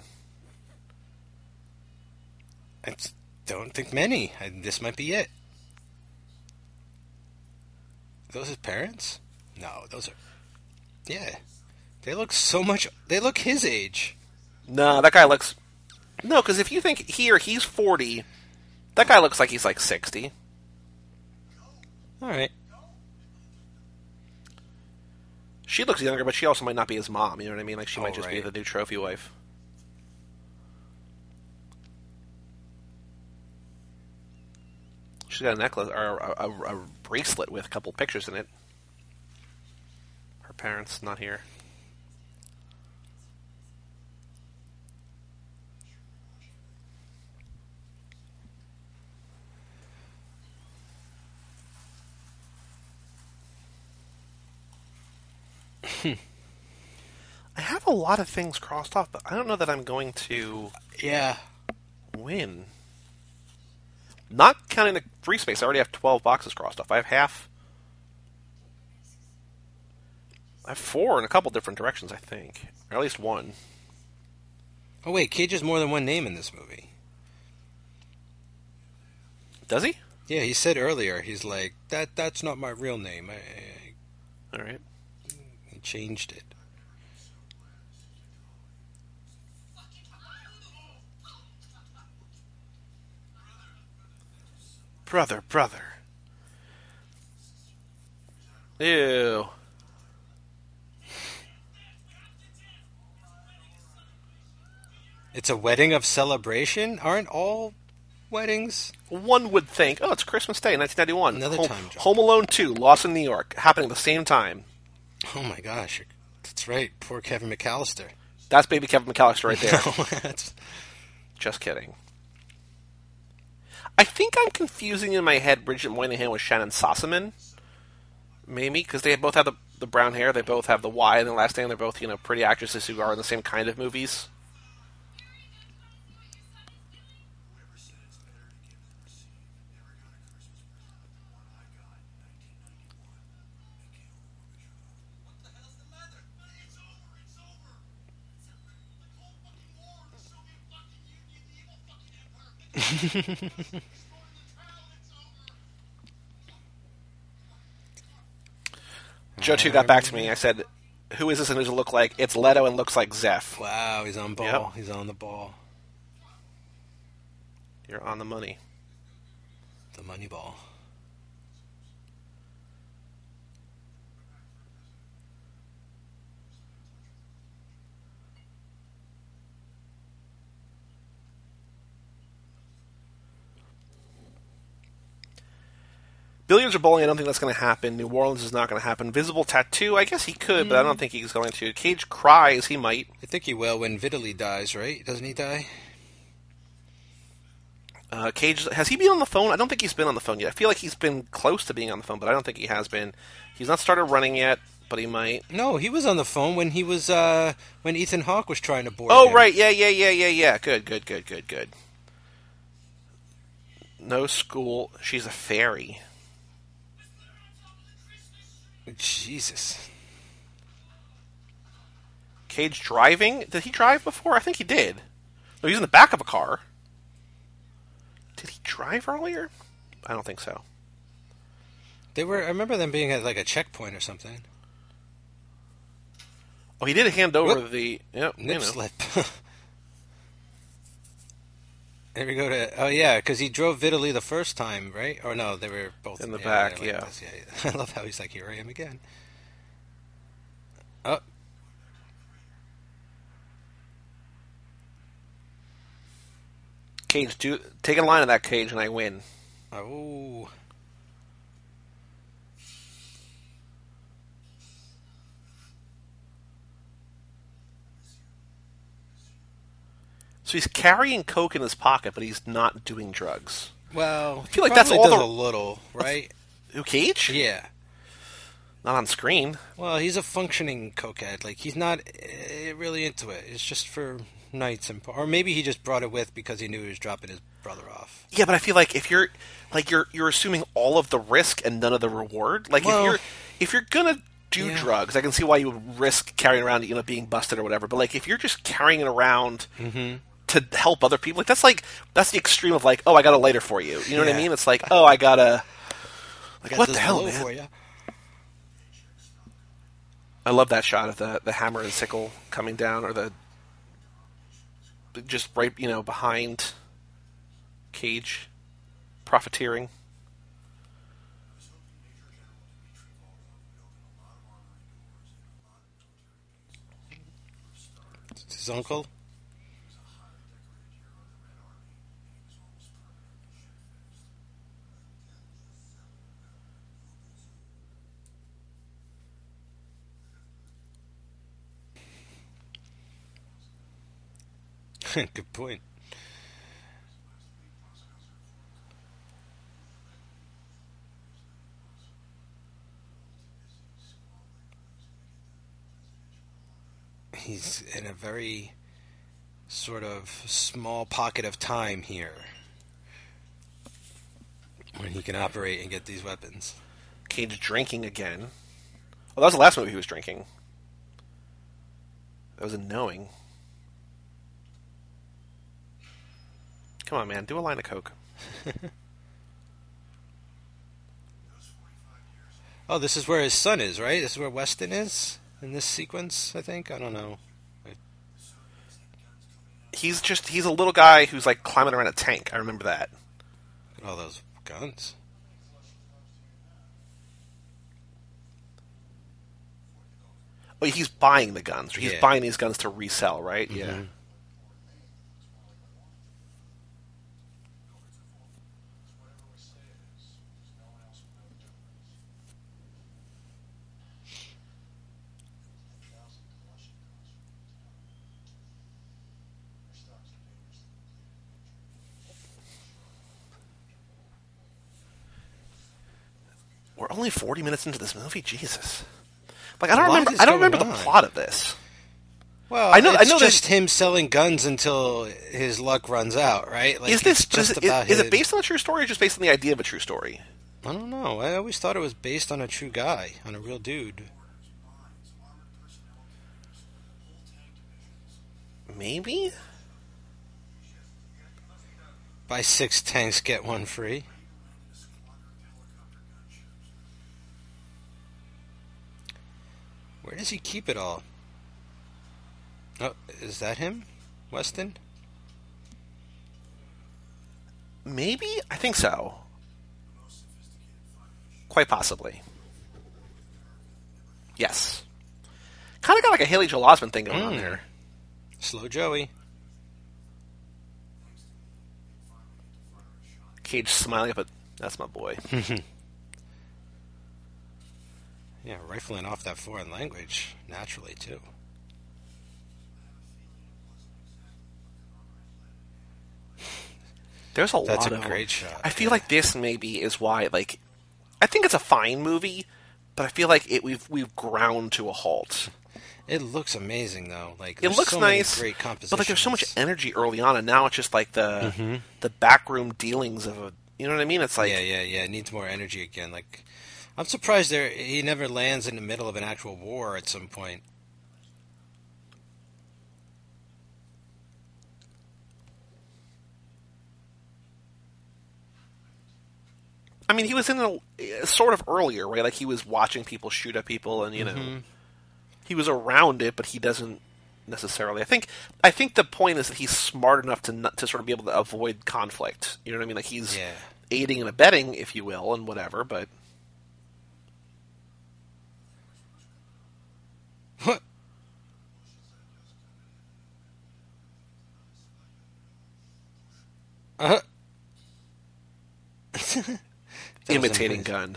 I don't think many. I, this might be it. Those his parents? No, those are. Yeah, they look so much. They look his age. No, that guy looks. No, because if you think here he's forty, that guy looks like he's like sixty. All right. She looks younger, but she also might not be his mom. You know what I mean? Like she Oh, might just be right. the new trophy wife. She's got a necklace or a, a, a bracelet with a couple pictures in it. Her parents not here. I have a lot of things crossed off, but I don't know that I'm going to Yeah. win. Not counting the free space, I already have twelve boxes crossed off. I have half. I have four in a couple different directions, I think. Or at least one. Oh wait, Cage has more than one name in this movie. Does he? Yeah, he said earlier. He's like that. That's not my real name. I, I, All right. he changed it. Brother, brother. Ew. It's a wedding of celebration. Aren't all weddings? One would think, oh, it's Christmas Day, nineteen ninety-one. Another Home, time jump. Home Alone two, Lost in New York, happening at the same time. Oh my gosh, that's right. Poor Kevin McAllister. That's baby Kevin McAllister right there. No, that's- Just kidding. I think I'm confusing in my head Bridget Moynihan with Shannon Sossaman. Maybe, because they both have the, the brown hair, they both have the Y in their last name, they're both, you know, pretty actresses who are in the same kind of movies. Joe two got back to me. I said, who is this and who does it look like? It's Leto and looks like Zeph. Wow, he's on ball. Yep. He's on the ball. You're on the money. The money ball. Billiards or bowling, I don't think that's going to happen. New Orleans is not going to happen. Visible tattoo, I guess he could, but I don't think he's going to. Cage cries, he might. I think he will when Vitaly dies, right? Doesn't he die? Uh, Cage, has he been on the phone? I don't think he's been on the phone yet. I feel like he's been close to being on the phone, but I don't think he has been. He's not started running yet, but he might. No, he was on the phone when he was uh, when Ethan Hawke was trying to board Oh, him. right, yeah, yeah, yeah, yeah, yeah. Good, good, good, good, good. No school. She's a fairy. Jesus. Cage driving? Did he drive before? I think he did. No, he's in the back of a car. Did he drive earlier? I don't think so. They were. I remember them being at like a checkpoint or something. Oh, he did hand over Whoop. the yep, Nip you know. slip. There we go to. Oh yeah, because he drove Vitaly the first time, right? Or no, they were both In the yeah, back, like yeah. this, yeah. I love how he's like, "Here I am again." Oh, Cage, do take a line of that Cage, and I win. oh. So he's carrying coke in his pocket, but he's not doing drugs. Well, I feel like that's all does the- a little, right? Who, Cage? Yeah. Not on screen. Well, he's a functioning cokehead. Like he's not uh, really into it. It's just for nights and or maybe he just brought it with because he knew he was dropping his brother off. Yeah, but I feel like if you're like you're you're assuming all of the risk and none of the reward. Like Well, if you're if you're gonna do yeah. drugs, I can see why you would risk carrying around, you know, being busted or whatever. But like if you're just carrying it around Mm-hmm. to help other people, like that's like that's the extreme of like, oh, I got a lighter for you. You know what I Yeah. mean? It's like, oh, I got a I got what this the hell, blow man? for you. I love that shot of the the hammer and sickle coming down, or the just right, you know, behind Cage, profiteering. It's his uncle. Good point. He's in a very sort of small pocket of time here when he can operate and get these weapons. Cage drinking again. Well, that was the last movie he was drinking. That was a knowing. Come on, man. Do a line of coke. Oh, this is where his son is, right? This is where Weston is in this sequence, I think. I don't know. He's just, he's a little guy who's like climbing around a tank. I remember that. Look at all those guns. Oh, he's buying the guns. He's Yeah. buying these guns to resell, right? Mm-hmm. Yeah. We're only forty minutes into this movie. Jesus. Like I don't What remember. is I don't going remember the on? plot of this. Well, I know- it's I know that- just him selling guns until his luck runs out, right? Like, is this it's just is, about is him. it based on a true story or just based on the idea of a true story? I don't know. I always thought it was based on a true guy, on a real dude. Maybe. Buy six tanks, get one free. Where does he keep it all? Oh, is that him? Weston? Maybe? I think so. Quite possibly. Yes. Kind of got like a Haley Joel Osment thing going on Mm. there. Slow Joey. Cage smiling up at, that's my boy. Yeah, rifling off that foreign language naturally, too. There's a That's lot a of great shot. I feel yeah. like this maybe is why, like, I think it's a fine movie, but I feel like it we've we've ground to a halt. It looks amazing, though. Like It there's looks so many nice, great compositions. but like there's so much energy early on, and now it's just like the Mhm. the backroom dealings of a, you know what I mean? It's like yeah, yeah, yeah. It needs more energy again. Like, I'm surprised there he never lands in the middle of an actual war at some point. I mean, he was in a sort of earlier, right? Like he was watching people shoot at people, and you know, Mhm. he was around it, but he doesn't necessarily. I think. I think the point is that he's smart enough to not, to sort of be able to avoid conflict. You know what I mean? Like he's Yeah. aiding and abetting, if you will, and whatever. But Uh-huh. That was imitating amazing. gun.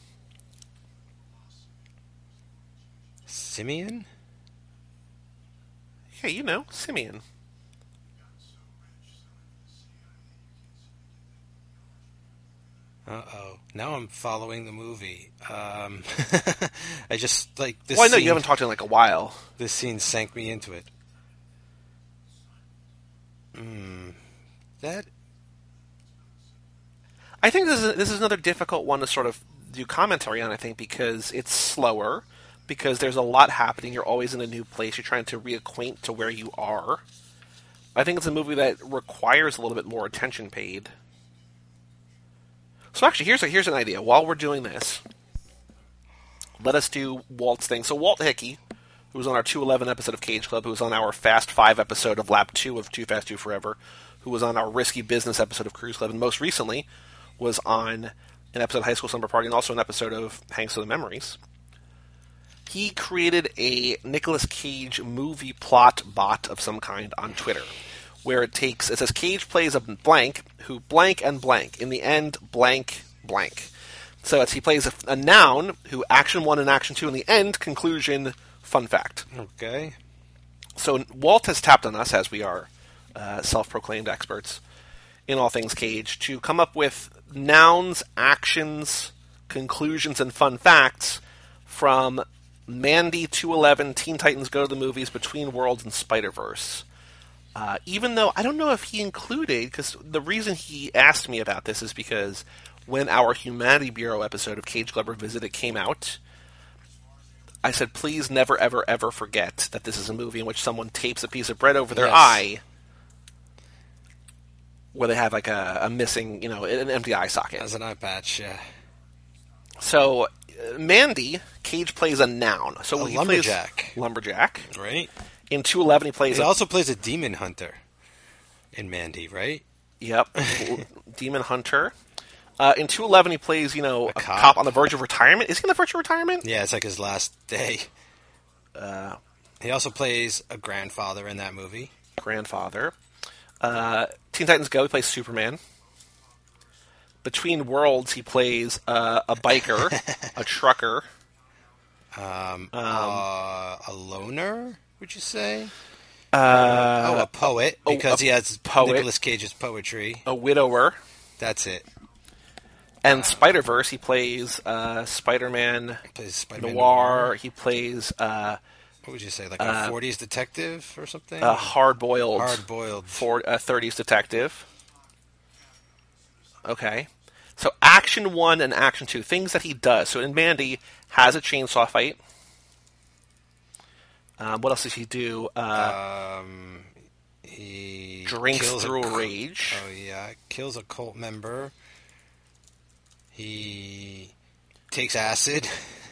Simeon? Yeah, you know, Simeon. Uh-oh. Now I'm following the movie. Um, I just, like, this Well, I know scene, you haven't talked in like a while. this scene sank me into it. Hmm. That, I think this is this is another difficult one to sort of do commentary on. I think because it's slower, because there's a lot happening. You're always in a new place. You're trying to reacquaint to where you are. I think it's a movie that requires a little bit more attention paid. So actually, here's a, here's an idea. While we're doing this, let us do Walt's thing. So Walt Hickey, who was on our two eleven episode of Cage Club, who was on our Fast five episode of Lap two of Too Fast, Too Forever, who was on our Risky Business episode of Cruise Club, and most recently was on an episode of High School Summer Party and also an episode of Hanks of the Memories. He created a Nicolas Cage movie plot bot of some kind on Twitter, where it takes, it says Cage plays a blank, who blank and blank. In the end, blank, blank. So it's, he plays a, a noun, who action one and action two. In the end, conclusion, fun fact. Okay. So Walt has tapped on us, as we are uh, self-proclaimed experts in all things Cage, to come up with nouns, actions, conclusions, and fun facts from Mandy, two eleven, Teen Titans Go to the Movies, Between Worlds, and Spider-Verse. Uh, even though I don't know if he included, because the reason he asked me about this is because when our Humanity Bureau episode of Cage Club Revisited came out, I said, please never, ever, ever forget that this is a movie in which someone tapes a piece of bread over their Yes. eye where they have like a, a missing, you know, an empty eye socket. As an eye patch, yeah. So, uh, Mandy, Cage plays a noun. So A he lumberjack. Plays lumberjack. Right? In two eleven, he plays He a... also plays a demon hunter in Mandy, right? Yep. Demon Hunter. Uh, in two eleven, he plays, you know, a, a cop. cop on the verge of retirement. Is he on the verge of retirement? Yeah, it's like his last day. Uh, He also plays a grandfather in that movie. grandfather. Uh, Teen Titans Go, he plays Superman. Between Worlds, he plays uh, a biker, a trucker. Um, uh, a loner, would you say? Uh, oh, a poet, oh, because a he has poet. Nicolas Cage's poetry. A widower. That's it. And Spider-Verse, he plays uh, Spider-Man, He plays Spider-Man Noir. Noir. He plays uh, What would you say, like uh, a forties detective or something? a hard-boiled, Hard-boiled. for, uh, thirties detective. Okay. So action one and action two, things that he does. So in Mandy, has a chainsaw fight. Um, what else does he do? Uh, Um, he drinks kills through a, a cult- rage. Oh yeah, kills a cult member. He takes acid.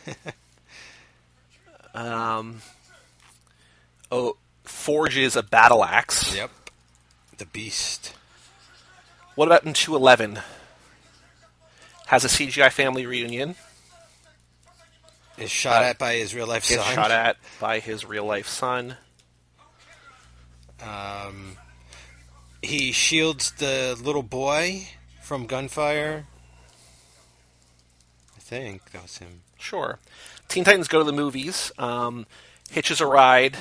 Um, oh, forges a battle axe. Yep, the Beast. What about in two eleven? Has a C G I family reunion. Is shot Uh, at by his real life Gets son. shot at by his real life son. Um, he shields the little boy from gunfire. I think that was him. Sure. Teen Titans Go to the Movies. Um, hitches a ride.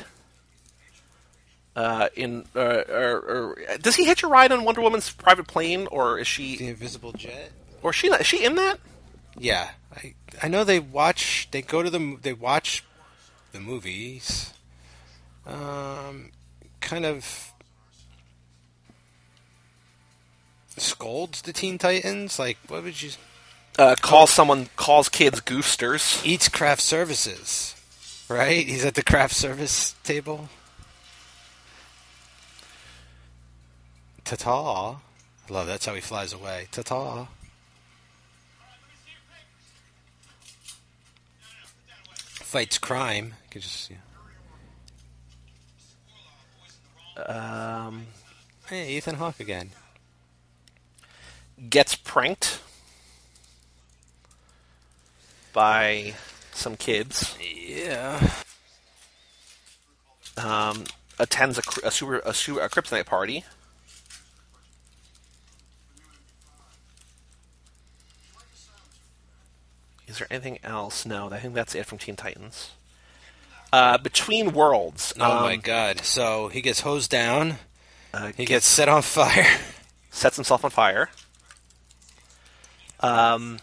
Uh, in uh, or, or does he hitch a ride on Wonder Woman's private plane, or is The she, invisible jet. or is she is she in that? Yeah, I I know they watch. They go to the. They watch the movies. Um, kind of scolds the Teen Titans. Like, what would you? Uh, calls someone calls kids goofsters. Eats craft services, right? He's at the craft service table. Ta-ta. I love that's how he flies away. Ta-ta. Fights crime. You could just, yeah. Um, Hey, Ethan Hawke again. gets pranked by some kids. Yeah. Um, attends a, cr- a super a, super, a Kryptonite party. Is there anything else? No, I think that's it from Teen Titans. Uh, Between Worlds. Oh um, my god. So he gets hosed down. Uh, He gets set on fire. sets himself on fire. Um,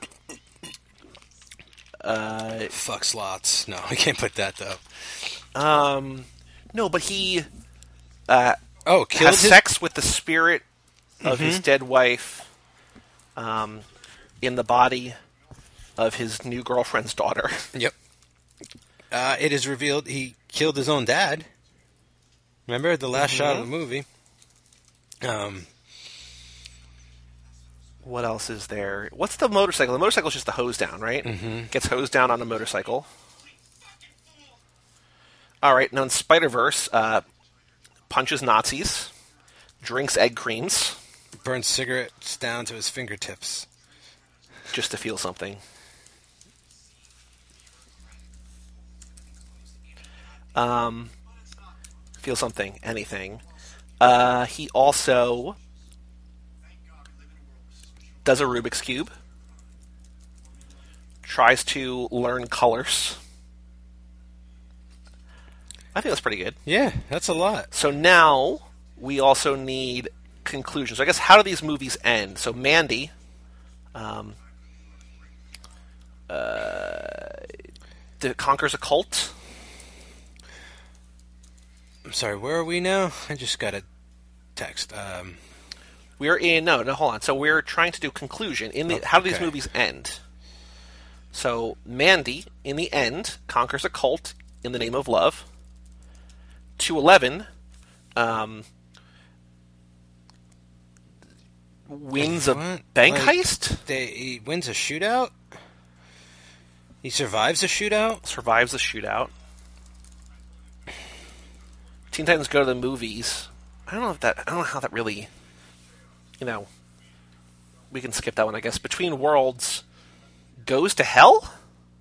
uh, Fuck slots. No, I can't put that though. um, no, but he uh, Oh, killed has his... sex with the spirit of his Mhm. dead wife um, in the body of his new girlfriend's daughter. Yep. Uh, it is revealed he killed his own dad. Remember the last shot of the movie? Um, What else is there? What's the motorcycle? The motorcycle is just the hose down, right? Mm-hmm. Gets hosed down on a motorcycle. All right, now in Spider-Verse, uh, punches Nazis, drinks egg creams. Burns cigarettes down to his fingertips. Just to feel something. Um, feel something, anything. Uh, he also does a Rubik's Cube. Tries to learn colors. I think that's pretty good. Yeah, that's a lot. So now we also need conclusions. I guess, how do these movies end? So Mandy um, uh, conquers a cult. I'm sorry, where are we now? I just got a text. Um, we're in no, no. Hold on. So we're trying to do conclusion. In the oh, how do these okay. movies end? So Mandy, in the end, conquers a cult in the name of love. two eleven um, wins a what? bank Like, heist. They, he wins a shootout? He survives a shootout? Survives the shootout. Teen Titans Go to the movies. I don't know if that. I don't know how that really. You know. We can skip that one, I guess. Between Worlds goes to hell.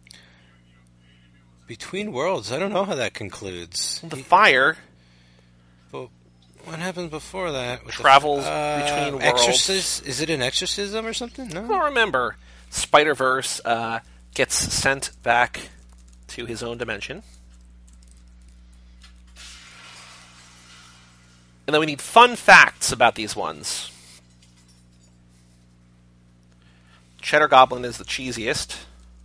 Between Worlds. I don't know how that concludes. The fire. But what happens before that? With Travels the, uh, between worlds. Exorcist? Is it an exorcism or something? No. I don't remember. Spider-Verse uh, gets sent back to his own dimension. And then we need fun facts about these ones. Cheddar Goblin is the cheesiest.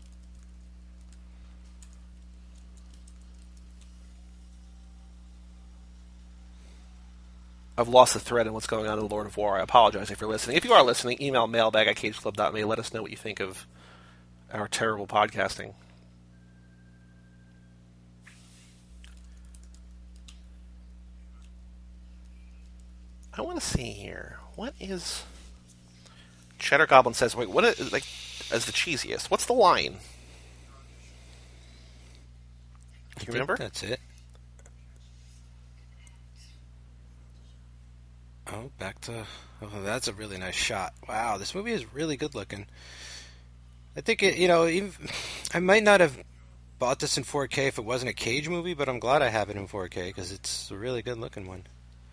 I've lost the thread in what's going on in Lord of War. I apologize if you're listening. If you are listening, email mailbag at cage club dot me. Let us know what you think of our terrible podcasting. I want to see here. What is... Cheddar Goblin says, wait, what is, like, as the cheesiest? What's the line? Do you remember? That's it. Oh, back to... Oh, that's a really nice shot. Wow, this movie is really good looking. I think, it, you know, even, I might not have bought this in four K if it wasn't a Cage movie, but I'm glad I have it in four K because it's a really good looking one.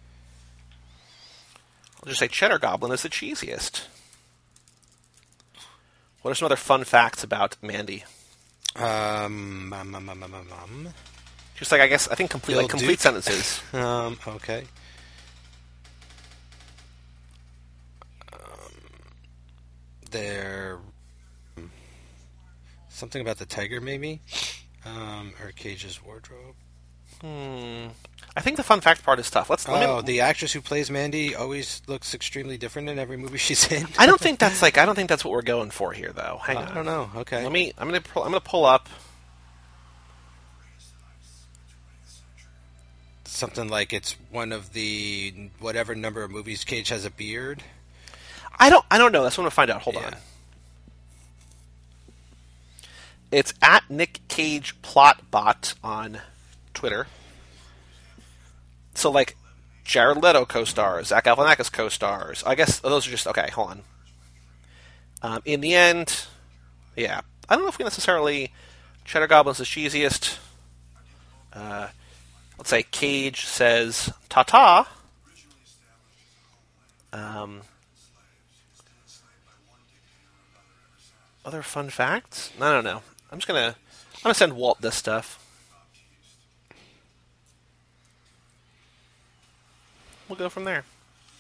I'll just say Cheddar Goblin is the cheesiest. What are some other fun facts about Mandy? Um, um, um, um, um, um. Just like, I guess, I think complete, Bill like, complete Duke. sentences. um, okay. Um, there... Something about the tiger, maybe? Um, or Cage's wardrobe? Hmm. I think the fun fact part is tough. Let's. Let Oh, me, the actress who plays Mandy always looks extremely different in every movie she's in. I don't think that's like. I don't think that's what we're going for here, though. Hang on. I don't know. Okay. Let me. I'm gonna. Pull, I'm gonna pull up. Something like it's one of the whatever number of movies Cage has a beard. I don't. I don't know. That's what I'm gonna find out. Hold Yeah. on. It's at Nick Cage Plotbot on Twitter. So, like, Jared Leto co-stars, Zach Galifianakis co-stars. I guess those are just... Okay, hold on. Um, in the end, yeah. I don't know if we necessarily... Cheddar Goblin's the cheesiest. Uh, let's say Cage says, ta-ta. Um, other fun facts? I don't know. I'm just gonna... I'm gonna send Walt this stuff. We'll go from there.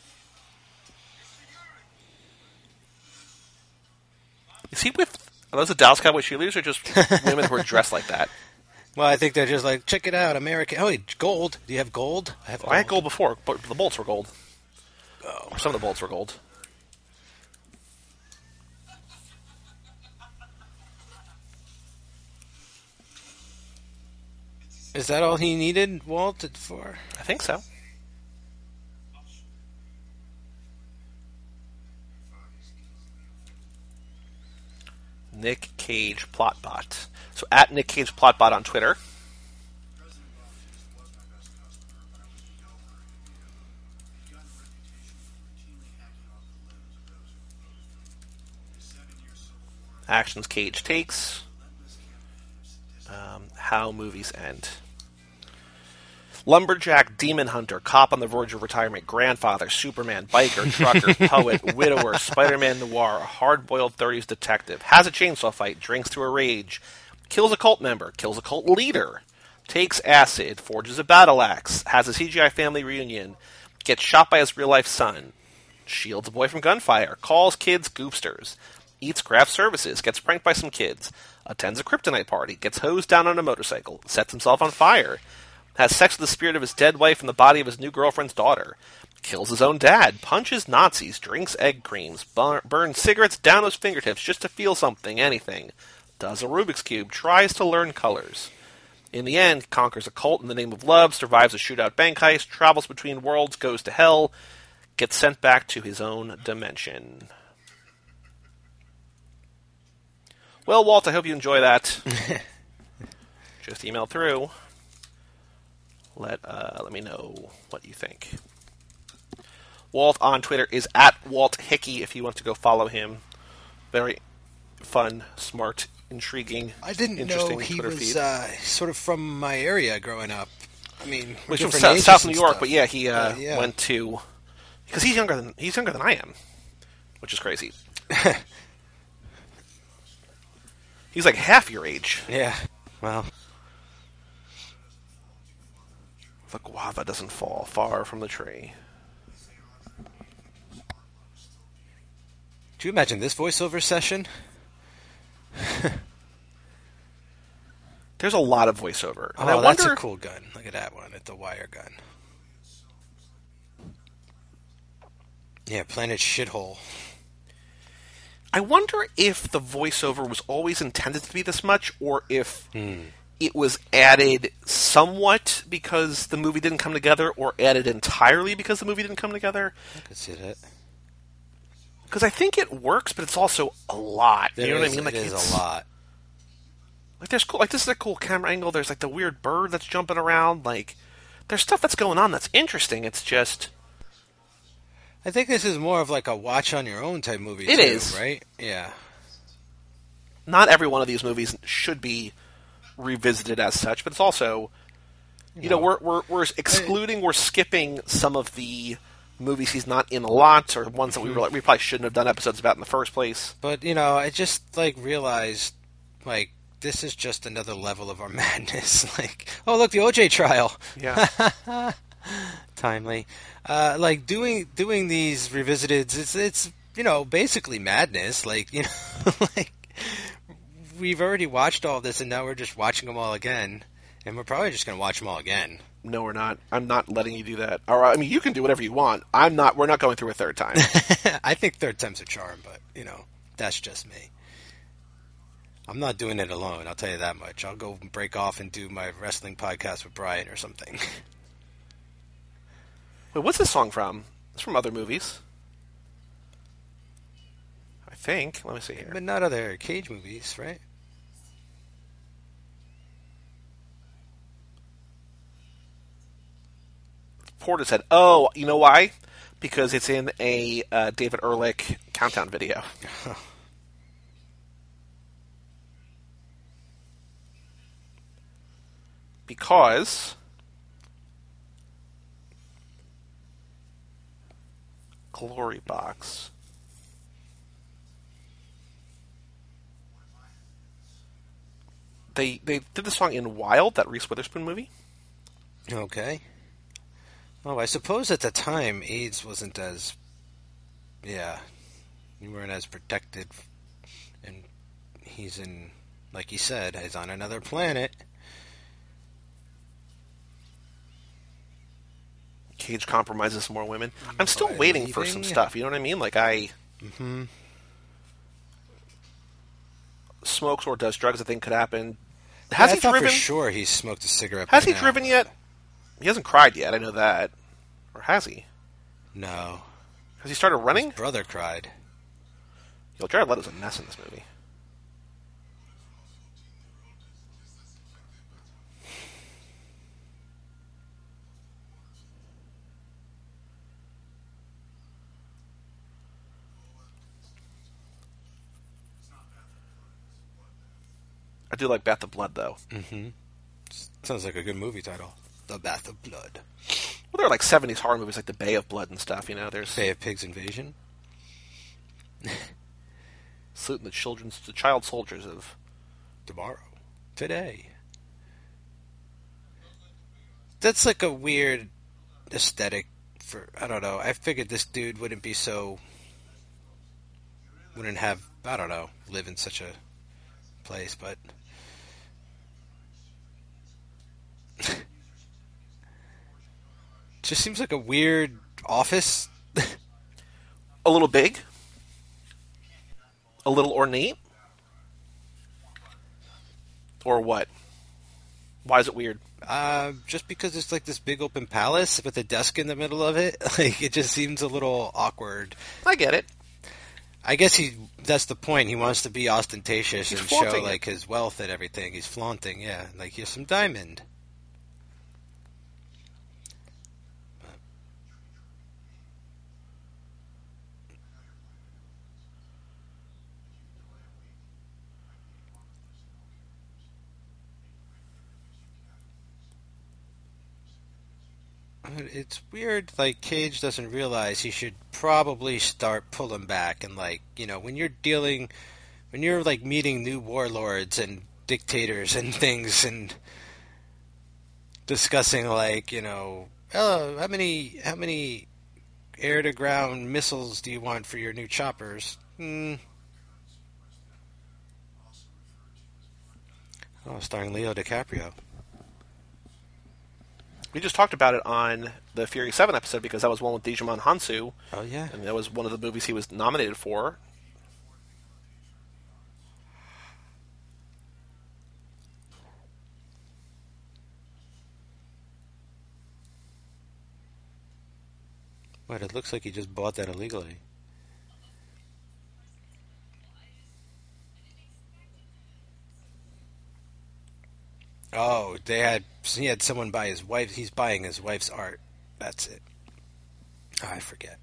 Is he with... Are those the Dallas Cowboy cheerleaders or just women who are dressed like that? Well, I think they're just like, check it out, American. Oh, wait, gold. Do you have gold? I have Well, I had gold before, but the bolts were gold. Oh. Some of the bolts were gold. Is that all he needed, Walt, for? I think so. Nick Cage Plotbot. So at Nick Cage Plotbot on Twitter. Actions Cage takes. Um, how movies end. Lumberjack, demon hunter, cop on the verge of retirement, grandfather, Superman, biker, trucker, poet, widower, Spider-Man noir, a hard-boiled thirties detective, has a chainsaw fight, drinks to a rage, kills a cult member, kills a cult leader, takes acid, forges a battle axe, has a C G I family reunion, gets shot by his real-life son, shields a boy from gunfire, calls kids goopsters, eats craft services, gets pranked by some kids, attends a kryptonite party, gets hosed down on a motorcycle, sets himself on fire, has sex with the spirit of his dead wife and the body of his new girlfriend's daughter, kills his own dad, punches Nazis, drinks egg creams, bur- burns cigarettes down his fingertips just to feel something, anything, does a Rubik's Cube, tries to learn colors. In the end, conquers a cult in the name of love, survives a shootout bank heist, travels between worlds, goes to hell, gets sent back to his own dimension. Well, Walt, I hope you enjoy that. Just email through. Let uh, let me know what you think. Walt on Twitter is at Walt Hickey if you want to go follow him. Very fun, smart, intriguing, I didn't interesting know he Twitter was feed. uh, sort of from my area growing up. I mean, we're Which from different South, ages South and New York, stuff. but yeah, he uh, Uh, yeah. went to because he's younger than he's younger than I am, which is crazy. He's like half your age. Yeah. Well, The guava doesn't fall far from the tree. do you imagine this voiceover session? There's a lot of voiceover. And Oh, I that's wonder, a cool gun. Look at that one. It's the wire gun. Yeah, Planet Shithole. I wonder if the voiceover was always intended to be this much, or if Hmm. it was added somewhat because the movie didn't come together, or added entirely because the movie didn't come together. I could see that. Because I think it works, but it's also a lot. You It know is, what I mean? Like it is it's, a lot. Like there's cool. Like this is a cool camera angle. There's like the weird bird that's jumping around. Like there's stuff that's going on that's interesting. It's just I think this is more of like a watch on your own type movie. It too, is. right? Yeah. not every one of these movies should be revisited as such, but it's also, you know, we're we're we're excluding, we're skipping some of the movies he's not in a lot, or ones that we were, we probably shouldn't have done episodes about in the first place. But you know, I just like realized, like, this is just another level of our madness. Like, oh look, the O J trial. Yeah. Timely. Uh, like doing doing these revisiteds, it's it's you know basically madness. Like you know, like we've already watched all this, and now we're just watching them all again, and we're probably just gonna watch them all again. No, we're not. I'm not letting you do that. Or I mean, you can do whatever you want. I'm not. We're not going through a third time. I think third time's a charm, but you know that's just me. I'm not doing it alone. I'll tell you that much. I'll go break off and do my wrestling podcast with Brian or something. Wait, what's this song from? It's from other movies. I think. Let me see here. But not other Cage movies, right? Porter said, "Oh, you know why? Because it's in a uh, David Ehrlich countdown video." Because Glory Box. They they did the song in Wild, that Reese Witherspoon movie. Okay. Oh, I suppose at the time AIDS wasn't as, yeah, you weren't as protected, and he's in, like he said, he's on another planet. Cage compromises more women. I'm still By waiting for some leaving? stuff. You know what I mean? Like I Mm-hmm. smokes or does drugs. I think could happen. Yeah, Has I he thought driven? for sure he smoked a cigarette. Has by he now. driven yet? He hasn't cried yet. I know that. Or has he? No. Has he started running? His brother cried. Yo, Jared Leto's a mess in this movie. I do like Bath of Blood, though. Mm-hmm. Sounds like a good movie title. The Bath of Blood. Well, there are like seventies horror movies like The Bay of Blood and stuff, you know. There's Bay of Pigs Invasion. Saluting the children's, the child soldiers of tomorrow. Today. That's like a weird aesthetic for, I don't know. I figured this dude wouldn't be so, wouldn't have, I don't know, live in such a place, but just seems like a weird office. A little big. A little ornate. Or what? Why is it weird? Uh, just because it's like this big open palace with a desk in the middle of it. Like, it just seems a little awkward. I get it. I guess he that's the point. He wants to be ostentatious He's and show flaunting like his wealth and everything. He's flaunting, yeah. Like, here's some diamond. It's weird, like, Cage doesn't realize he should probably start pulling back. And, like, you know, when you're dealing, when you're, like, meeting new warlords and dictators and things and discussing, like, you know, oh, how many, how many air-to-ground missiles do you want for your new choppers? Hmm. Oh, starring Leo DiCaprio. We just talked about it on the Fury seven episode because that was one with Digimon Hansu. Oh, yeah. And that was one of the movies he was nominated for. What, it looks like he just bought that illegally. Oh, they had he had someone buy his wife. He's buying his wife's art. That's it. Oh, I forget.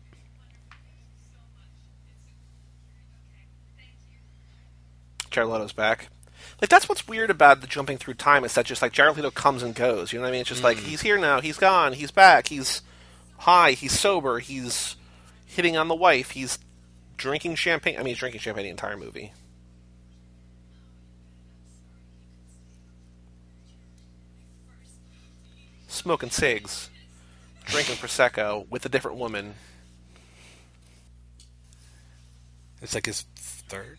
Jared Leto's back. Like, that's what's weird about the jumping through time, is that just, like, Jared Leto comes and goes. You know what I mean? It's just mm. like, he's here now, he's gone, he's back, he's high, he's sober, he's hitting on the wife, he's drinking champagne. I mean, he's drinking champagne the entire movie. Smoking cigs, drinking Prosecco with a different woman. It's like his third.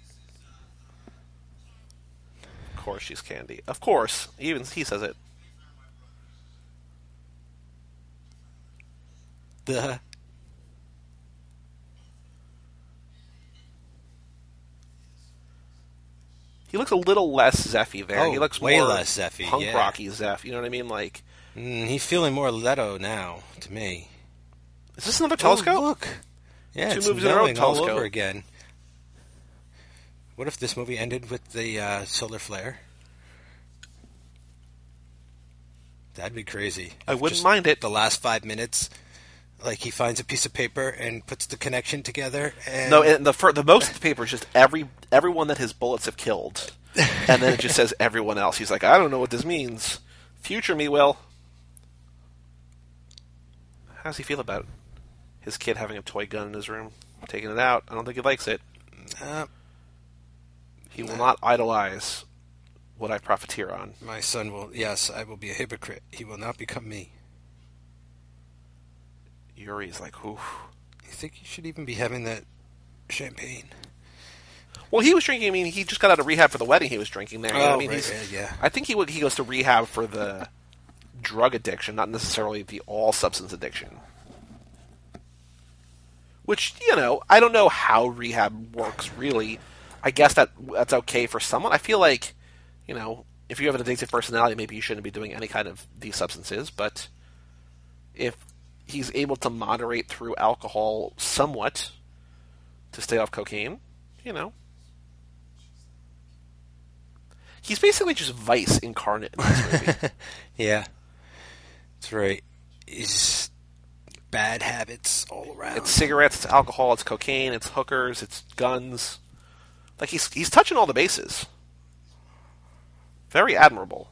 Of course she's Candy. Of course. Even he says it. The He looks a little less Zeffy there. Oh, he looks way more less Zeffy, punk yeah. rocky Zeff. You know what I mean? Like, mm, he's feeling more Leto now, to me. Is this another Telescope? Oh, look. Yeah, Two it's movies in a row, melting all Telescope. over again. What if this movie ended with the uh, solar flare? That'd be crazy. I If wouldn't just mind it. The last five minutes, like he finds a piece of paper and puts the connection together. And No, and the fir- the most of the paper is just every everyone that his bullets have killed, and then it just says everyone else. He's like, I don't know what this means. Future me will. How does he feel about his kid having a toy gun in his room, taking it out? I don't think he likes it. Uh, He will not idolize what I profiteer on. my son will, yes, I will be a hypocrite. He will not become me. Yuri's like, oof. You think he should even be having that champagne? Well, he was drinking. I mean, he just got out of rehab for the wedding he was drinking there. You know Oh, what I mean, right, he's, yeah, yeah. I think he would, he goes to rehab for the drug addiction, not necessarily the all substance addiction. Which, you know, I don't know how rehab works really. I guess that that's okay for someone. I feel like, you know, if you have an addictive personality, maybe you shouldn't be doing any kind of these substances. But if he's able to moderate through alcohol somewhat to stay off cocaine, you know. He's basically just Vice incarnate in this movie. Yeah. That's right. He's bad habits all around. It's cigarettes, it's alcohol, it's cocaine, it's hookers, it's guns. Like, he's he's touching all the bases. Very admirable.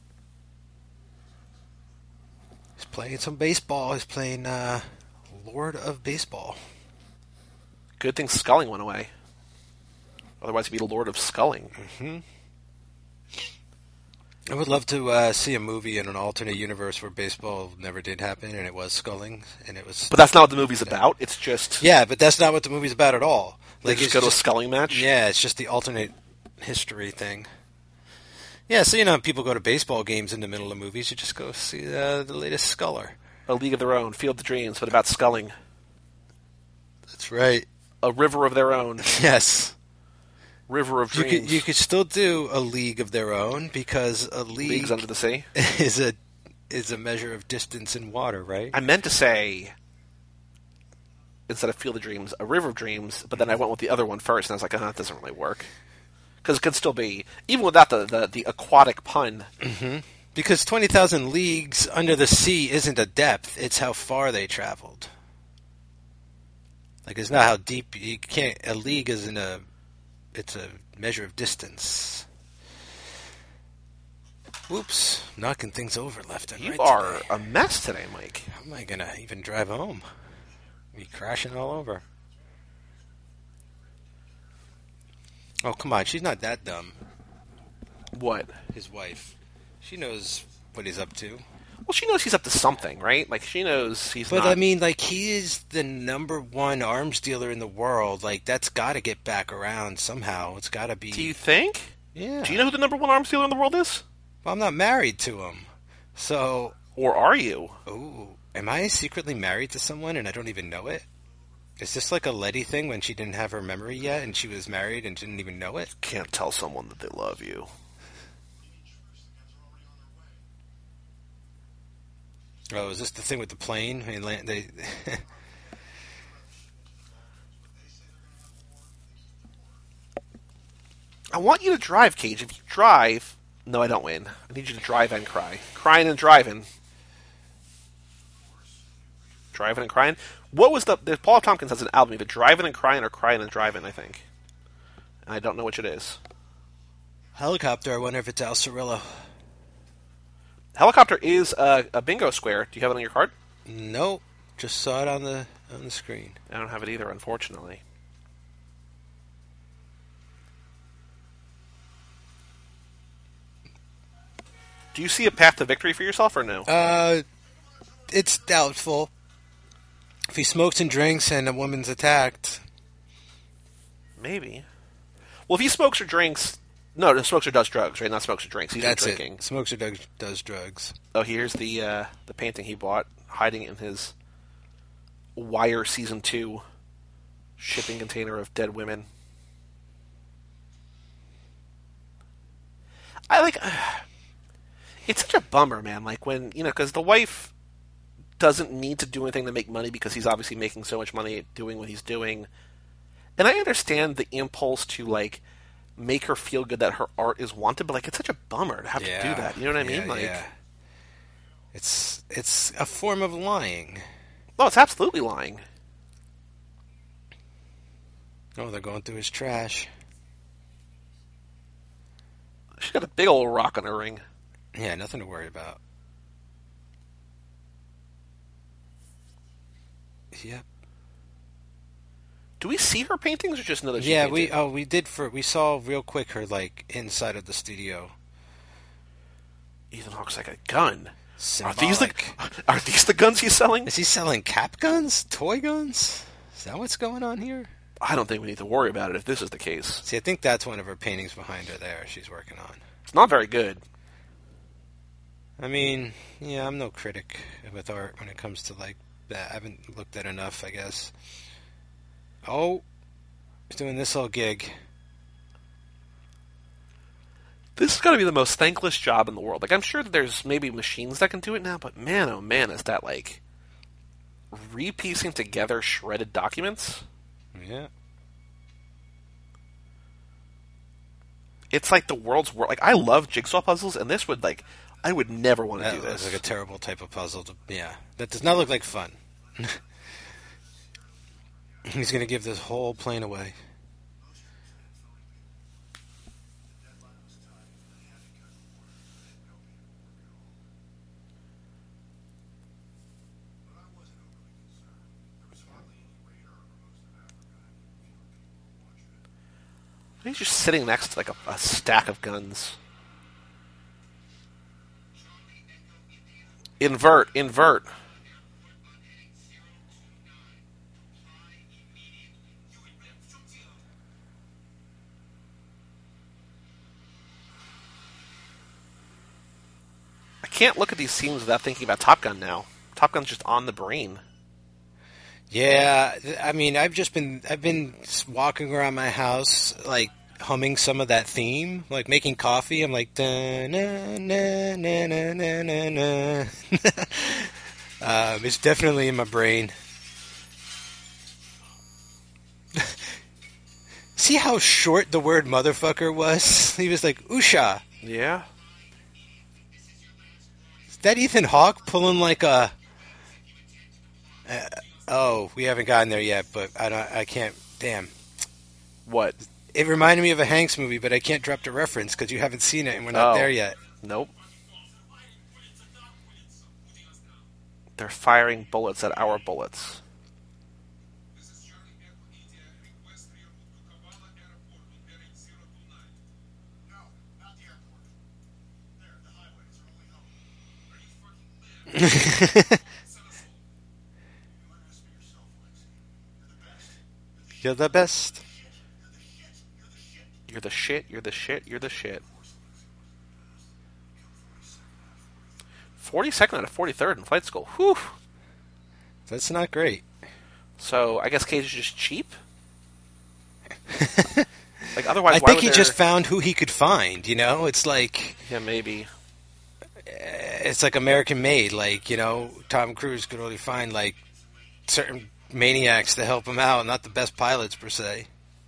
He's playing some baseball. He's playing uh, Lord of Baseball. Good thing sculling went away. Otherwise, he'd be the Lord of Sculling. Mm-hmm. I would love to uh, see a movie in an alternate universe where baseball never did happen and it was sculling and it was. But that's not what the movie's about. It's just yeah, but that's not what the movie's about at all. Like, just go to a sculling match. Yeah, it's just the alternate history thing. Yeah, so you know, people go to baseball games in the middle of movies. You just go see uh, the latest sculler. A League of Their Own, Field of Dreams, but about sculling. That's right. A River of Their Own. Yes. River of You Dreams. could, you could still do a League of Their Own because a league Leagues Under the Sea is a is a measure of distance in water, right? I meant to say, instead of Field of Dreams, a River of Dreams, but then I went with the other one first, and I was like, oh, that doesn't really work. Because it could still be, even without the, the, the aquatic pun. Mm-hmm. Because twenty thousand leagues under the sea isn't a depth, it's how far they traveled. Like, it's not how deep, you can't, a league isn't a, it's a measure of distance. Whoops, knocking things over left and you right. You are today. a mess today, Mike. How am I going to even drive home? Be crashing all over. Oh, come on, she's not that dumb. What? His wife. She knows what he's up to. Well, she knows he's up to something, right? Like, she knows he's but, not... But, I mean, like, he is the number one arms dealer in the world. Like, that's got to get back around somehow. It's got to be... Do you think? Yeah. Do you know who the number one arms dealer in the world is? Well, I'm not married to him. So... Or are you? Ooh. Am I secretly married to someone and I don't even know it? Is this like a Letty thing when she didn't have her memory yet and she was married and didn't even know it? Can't tell someone that they love you. Oh, is this the thing with the plane? I mean, they... I want you to drive, Cage. If you drive... No, I don't win. I need you to drive and cry. Crying and driving. Driving and crying. What was the... Paul F. Tompkins has an album, either Driving and Crying or Crying and Driving, I think. And I don't know which it is. Helicopter, I wonder if it's Al Cirillo. Helicopter is a, a bingo square. Do you have it on your card? Nope. Just saw it on the on the screen. I don't have it either, unfortunately. Do you see a path to victory for yourself or no? Uh, it's doubtful. If he smokes and drinks and a woman's attacked... Maybe. Well, if he smokes or drinks... No, no, smokes or does drugs, right? Not smokes or drinks. He's That's drinking. It. Smokes or does, does drugs. Oh, here's the uh, the painting he bought, hiding in his Wire Season two shipping container of dead women. I like... Uh, it's such a bummer, man. Like, when, you know, because the wife doesn't need to do anything to make money because he's obviously making so much money doing what he's doing. And I understand the impulse to, like, make her feel good that her art is wanted, but, like, it's such a bummer to have yeah. to do that. You know what I yeah, mean? Like, yeah. It's it's a form of lying. Oh, it's absolutely lying. Oh, they're going through his trash. She's got a big old rock on her ring. Yeah, nothing to worry about. Yep. Do we see her paintings or just know that she Yeah, painted? we oh we did for we saw real quick her like inside of the studio. Ethan Hawke's like a gun. Symbolic. Are these the are these the guns he's selling? Is he selling cap guns? Toy guns? Is that what's going on here? I don't think we need to worry about it if this is the case. See, I think that's one of her paintings behind her there she's working on. It's not very good. I mean, yeah, I'm no critic with art when it comes to like that. I haven't looked at enough, I guess. Oh, he's doing this whole gig. This has got to be the most thankless job in the world. Like, I'm sure that there's maybe machines that can do it now, but man, oh man, is that like repiecing together shredded documents? Yeah. It's like the world's worst. Like, I love jigsaw puzzles, and this would like, I would never want to That do looks this. like a terrible type of puzzle. To, yeah, that does not look like fun. He's going to give this whole plane away. He's just sitting next to like a, a stack of guns. Invert, invert. I can't look at these scenes without thinking about Top Gun now. Top Gun's just on the brain. Yeah, I mean, I've just been I've been walking around my house like humming some of that theme, like making coffee. I'm like, da, na, na, na, na, na, na, na. um, it's definitely in my brain. See how short the word motherfucker was? He was like, Usha. Yeah. Is that Ethan Hawke pulling like a... Uh, oh, we haven't gotten there yet, but I don't. I can't... Damn. What? It reminded me of a Hanks movie, but I can't drop the reference because you haven't seen it and we're not Oh. there yet. Nope. They're firing bullets at our bullets. You're the best. You're the shit, you're the shit, you're the shit. forty-second out of forty-third in flight school. Whew. That's not great. So, I guess Cage is just cheap? Like, otherwise, I why think would he there... just found who he could find, you know? It's like... Yeah, maybe. It's like American Made. Like, you know, Tom Cruise could only find, like, certain maniacs to help him out, not the best pilots, per se.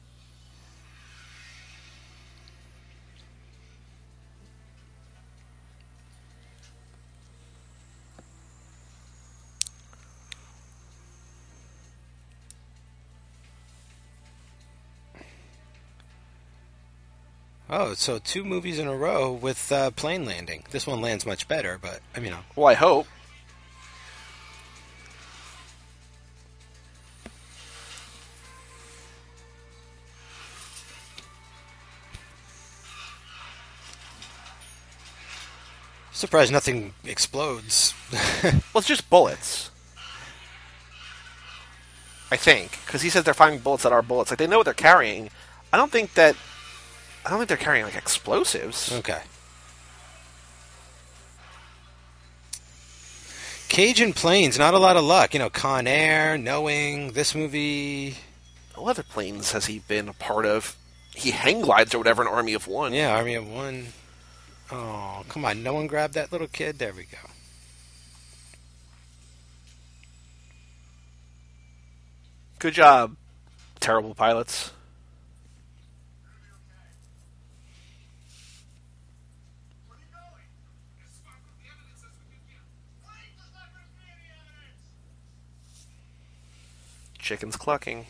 Oh, so two movies in a row with uh, plane landing. This one lands much better, but, I mean, you know. Well, I hope. Surprised nothing explodes. Well, it's just bullets. I think. Because he says they're firing bullets at our bullets. Like, they know what they're carrying. I don't think that... I don't think they're carrying, like, explosives. Okay. Cajun planes, not a lot of luck. You know, Con Air, Knowing, this movie. What other planes has he been a part of? He hang glides or whatever in Army of One. Yeah, Army of One. Oh, come on. No one grabbed that little kid? There we go. Good job, terrible pilots. Chickens clucking.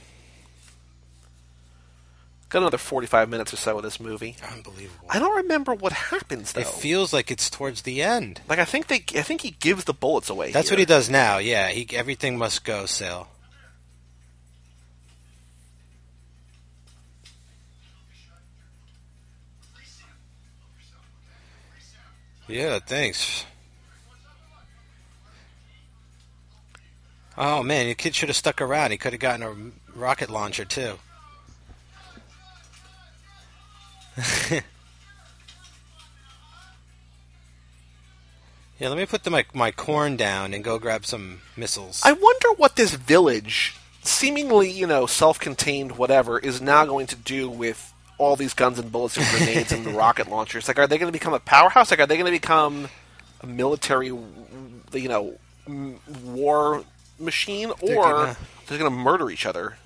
Got another forty-five minutes or so of this movie. Unbelievable. I don't remember what happens though. It feels like it's towards the end. Like I think they, I think he gives the bullets away. That's here. what he does now. Yeah, he everything must go, Sale. Yeah, thanks. Oh man, the kid should have stuck around. He could have gotten a rocket launcher too. Yeah, let me put the, my my corn down and go grab some missiles. I wonder what this village, seemingly you know self-contained whatever, is now going to do with all these guns and bullets and grenades and the rocket launchers. Like, are they going to become a powerhouse? Like, are they going to become a military, you know, war machine, They're or gonna- they're going to murder each other?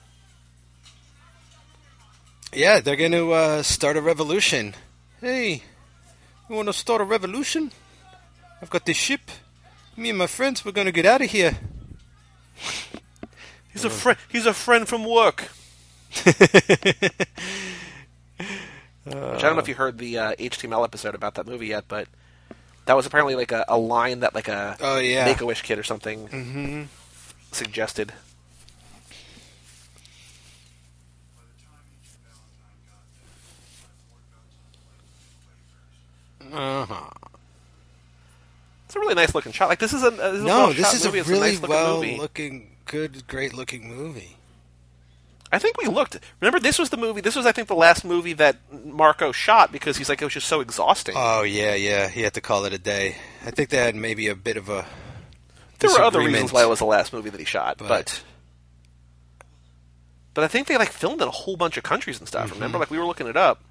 Yeah, they're going to uh, start a revolution. Hey, you want to start a revolution? I've got this ship. Me and my friends, we're going to get out of here. He's a friend. He's a friend from work. Which I don't know if you heard the uh, H T M L episode about that movie yet, but that was apparently like a, a line that like a Oh, yeah. Make-A-Wish kid or something Mm-hmm. suggested. Uh-huh. It's a really nice looking shot. Like this is a this is a No, well this shot is movie. a It's really nice well movie. looking, good, great looking movie. I think we looked. Remember, this was the movie. This was, I think, the last movie that Marco shot because he's like it was just so exhausting. Oh yeah, yeah. He had to call it a day. I think they had maybe a bit of a. There were other disagreement, reasons why it was the last movie that he shot, but but, but I think they like filmed in a whole bunch of countries and stuff. Mm-hmm. Remember, like we were looking it up.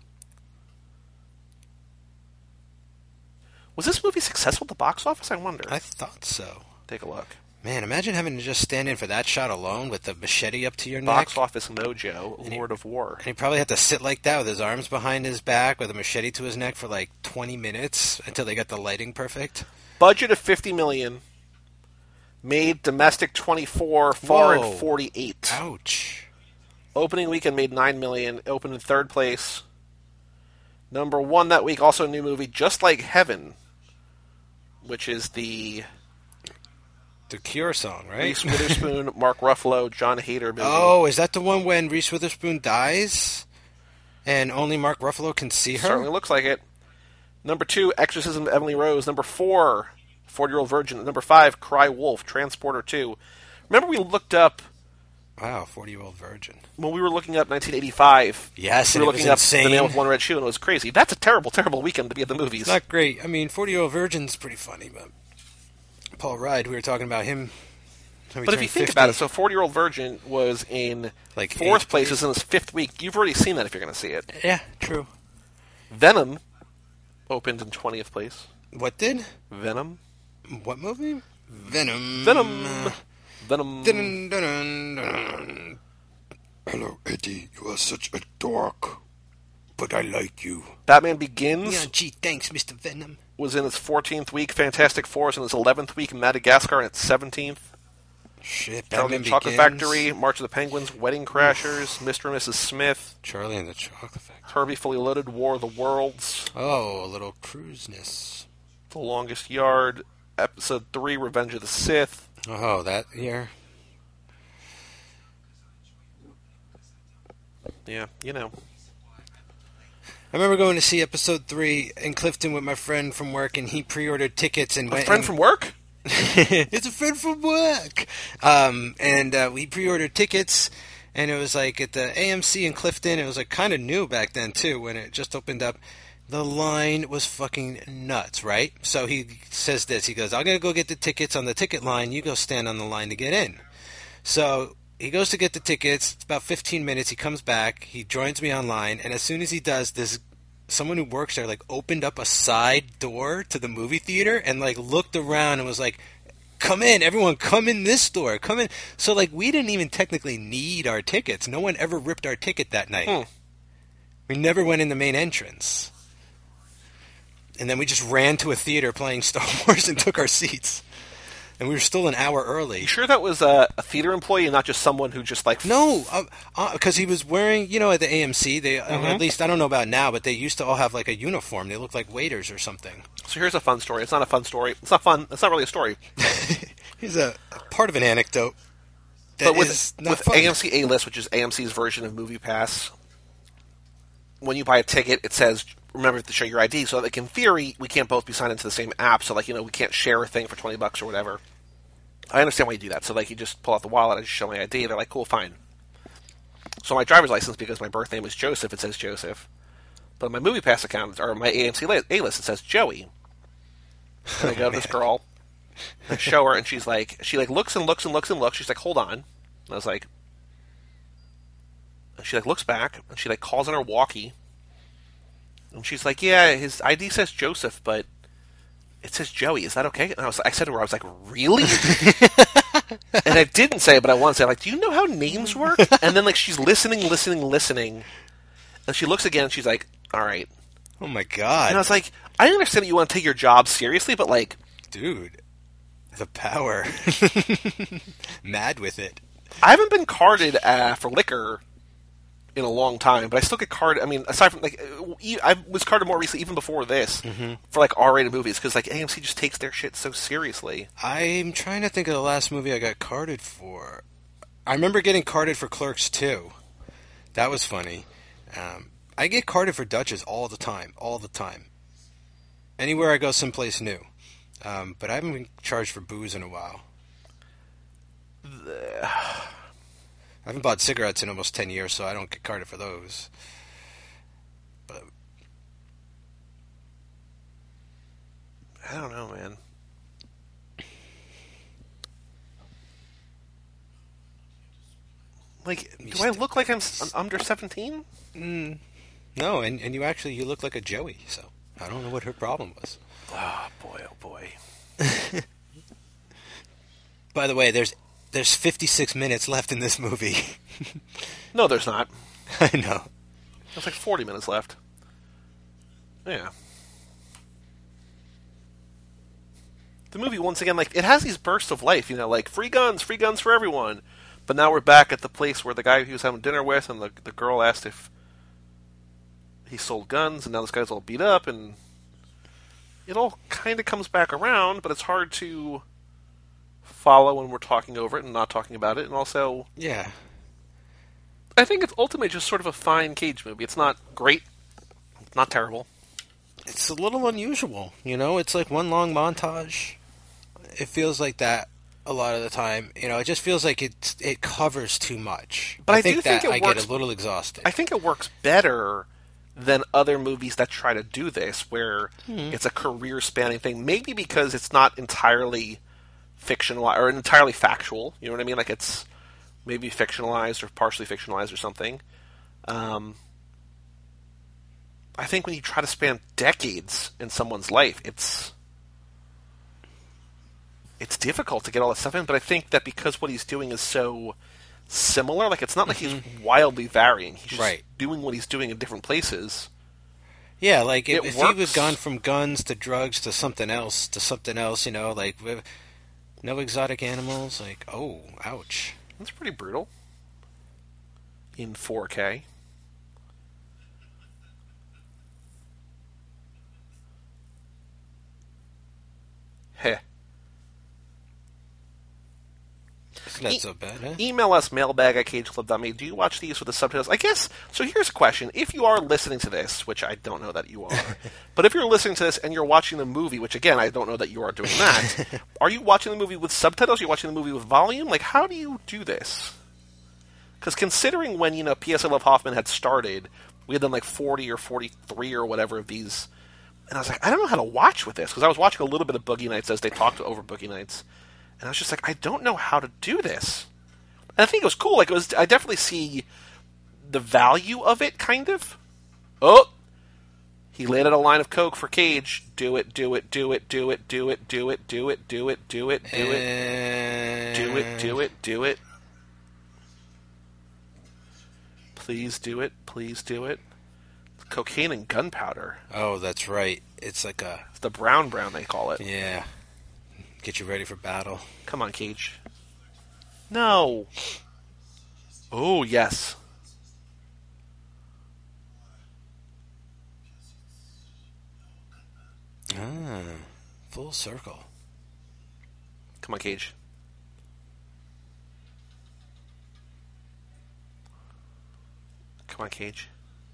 Was this movie successful at the box office? I wonder. I thought so. Take a look. Man, imagine having to just stand in for that shot alone with the machete up to your Box neck. Office Mojo, Lord of War. And he probably had to sit like that with his arms behind his back with a machete to his neck for like twenty minutes until they got the lighting perfect. Budget of fifty million. Made domestic twenty-four, foreign Whoa. forty-eight. Ouch. Opening weekend made nine million. Opened in third place. Number one that week, also a new movie, Just Like Heaven, which is the The Cure song, right? Reese Witherspoon, Mark Ruffalo, John Hader movie. Oh, is that the one when Reese Witherspoon dies and only Mark Ruffalo can see her? Certainly looks like it. Number two, Exorcism of Emily Rose. Number four, forty-Year-Old Virgin. Number five, Cry Wolf, Transporter two. Remember we looked up, Wow, forty-year-old virgin. when we were looking up nineteen eighty-five, Yes, we and were it was looking up insane. The Man with One Red Shoe, and it was crazy. That's a terrible, terrible weekend to be at the movies. Not great. I mean, forty-year-old virgin's pretty funny, but Paul Rudd, we were talking about him. when he But if turned you think fifty. about it, so forty-Year-Old Virgin was in Like fourth eighth place, place. is in its fifth week. You've already seen that if you're going to see it. Yeah, true. Venom opened in twentieth place. What did? Venom? What movie? Venom. Venom! Venom. Dun, dun, dun, dun. Hello, Eddie. You are such a dork, but I like you. Batman Begins Yeah, gee, thanks, Mister Venom. was in its fourteenth week. Fantastic Four is in its eleventh week. Madagascar in its seventeenth. Shit, Charlie Batman and the Chocolate Begins. Factory, March of the Penguins, Wedding Crashers, Mister and Missus Smith, Charlie and the Chocolate Factory. Herbie Fully Loaded, War of the Worlds, Oh, a little cruiseness. The Longest Yard, Episode three, Revenge of the Sith. Oh, that year. Yeah, you know. I remember going to see episode three in Clifton with my friend from work, and he pre-ordered tickets and A went. friend and- from work? It's a friend from work. Um, and uh, we pre-ordered tickets, and it was like at the A M C in Clifton. It was like kind of new back then too, when it just opened up. The line was fucking nuts, right? So he says this. He goes, "I'm gonna go get the tickets on the ticket line. You go stand on the line to get in." So he goes to get the tickets. It's about fifteen minutes. He comes back. He joins me online, and as soon as he does, this someone who works there like opened up a side door to the movie theater and like looked around and was like, "Come in, everyone! Come in this door! Come in!" So like we didn't even technically need our tickets. No one ever ripped our ticket that night. Hmm. We never went in the main entrance. And then we just ran to a theater playing Star Wars and took our seats. And we were still an hour early. You sure that was a, a theater employee and not just someone who just like... No, because uh, uh, he was wearing, you know, at the A M C, they uh, Mhm. at least, I don't know about now, but they used to all have like a uniform. They looked like waiters or something. So here's a fun story. It's not a fun story. It's not fun. It's not really a story. Here's a, a part of an anecdote that But with, is not with fun. A M C A-List, which is A M C's version of Movie Pass, when you buy a ticket, it says, remember to show your I D. So like in theory, we can't both be signed into the same app. So like, you know, we can't share a thing for twenty bucks or whatever. I understand why you do that. So like, you just pull out the wallet, I just show my I D. They're like, cool, fine. So my driver's license, because my birth name is Joseph, it says Joseph. But my Movie Pass account, or my A M C A-List, it says Joey. And I go to this girl, I show her, and she's like, she like looks and looks and looks and looks. She's like, hold on. And I was like, and she like looks back, and she like calls on her walkie. And she's like, yeah, his I D says Joseph, but it says Joey. Is that okay? And I was, I said to her, I was like, really? And I didn't say it, but I want to say, like, do you know how names work? And then like she's listening, listening, listening, and she looks again, and she's like, all right. Oh my god. And I was like, I understand that you want to take your job seriously, but like, dude, the power. Mad with it. I haven't been carded uh, for liquor in a long time, but I still get carded. I mean, aside from like, I was carded more recently, even before this, mm-hmm. for like R-rated movies, because like A M C just takes their shit so seriously. I'm trying to think of the last movie I got carded for. I remember getting carded for Clerks two. That was funny. Um, I get carded for Dutchess all the time, all the time. Anywhere I go someplace new. Um, but I haven't been charged for booze in a while. I haven't bought cigarettes in almost ten years, so I don't get carded for those. But I don't know, man. Like, do I look like I'm s- under seventeen? Mm, no, and, and you actually, you look like a Joey, so I don't know what her problem was. Oh, boy, oh, boy. By the way, there's there's fifty-six minutes left in this movie. No, there's not. I know. There's like forty minutes left. Yeah. The movie, once again, like, it has these bursts of life, you know, like, free guns, free guns for everyone. But now we're back at the place where the guy he was having dinner with and the, the girl asked if he sold guns, and now this guy's all beat up, and it all kind of comes back around, but it's hard to follow when we're talking over it and not talking about it, and also... Yeah. I think it's ultimately just sort of a fine Cage movie. It's not great. It's not terrible. It's a little unusual, you know? It's like one long montage. It feels like that a lot of the time. You know, it just feels like it it covers too much. But I, I think do that think it I works, get a little exhausted. I think it works better than other movies that try to do this, where Hmm. it's a career-spanning thing. Maybe because it's not entirely fictional or entirely factual. You know what I mean? Like, it's maybe fictionalized or partially fictionalized or something. Um, I think when you try to span decades in someone's life, it's it's difficult to get all that stuff in. But I think that because what he's doing is so similar, like, it's not like he's wildly varying. He's just Right. doing what he's doing in different places. Yeah, like if, It if he was works. gone from guns to drugs to something else to something else, you know, like with no exotic animals, like, oh, ouch. That's pretty brutal. In four K. Heh. It's not E- so bad, huh? Email us, mailbag at cageclub dot me. Do you watch these with the subtitles? I guess, so here's a question. If you are listening to this, which I don't know that you are, but if you're listening to this and you're watching the movie, which again, I don't know that you are doing that, are you watching the movie with subtitles? Are you watching the movie with volume? Like, how do you do this? Because considering when, you know, P S I Love Hoffman had started, we had done like forty or forty-three or whatever of these, and I was like, I don't know how to watch with this, because I was watching a little bit of Boogie Nights as they talked over Boogie Nights, and I was just like, I don't know how to do this. And I think it was cool. Like, it was, I definitely see the value of it, kind of. Oh, he landed a line of coke for Cage. Do it, do it, do it, do it, do it, do it, do it, do it, do it, do it, And... do it, do it, do it. Please do it, please do it. Cocaine and gunpowder. Oh, that's right. It's like a... It's the brown brown, they call it. Yeah. Get you ready for battle. Come on, Cage. No. Oh, yes. Ah, full circle. Come on, Cage. Come on, Cage.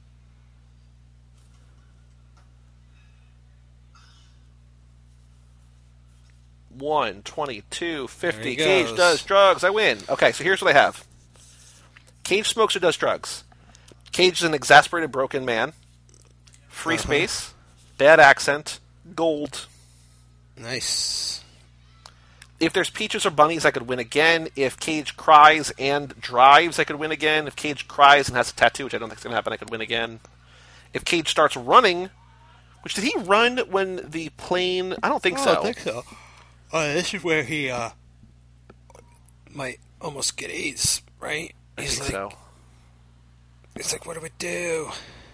One, twenty-two, fifty. There he Cage goes. does drugs. I win. Okay, so here's what I have. Cage smokes or does drugs. Cage is an exasperated, broken man. Free Uh-huh. space. Bad accent. Gold. Nice. If there's peaches or bunnies, I could win again. If Cage cries and drives, I could win again. If Cage cries and has a tattoo, which I don't think is going to happen, I could win again. If Cage starts running, which did he run when the plane? I don't think Oh, so. I think so. Uh, this is where he uh, might almost get AIDS, right? I He's think like, so. It's like, what do we do?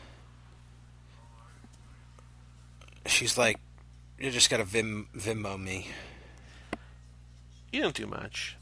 She's like, you just gotta Vim Vimmo me. You didn't do much.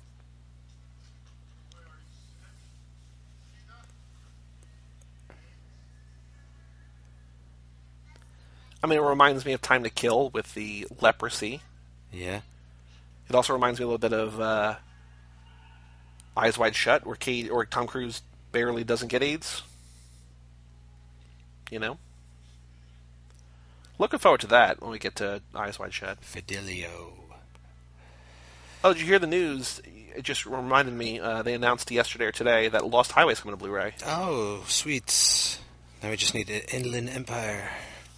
I mean, it reminds me of Time to Kill with the leprosy. Yeah. It also reminds me a little bit of uh, Eyes Wide Shut, where Kate or Tom Cruise barely doesn't get AIDS. You know. Looking forward to that when we get to Eyes Wide Shut. Fidelio. Oh, did you hear the news? It just reminded me. Uh, they announced yesterday or today that Lost Highway is coming to Blu-ray. Oh, sweet. Now we just need an Inland Empire.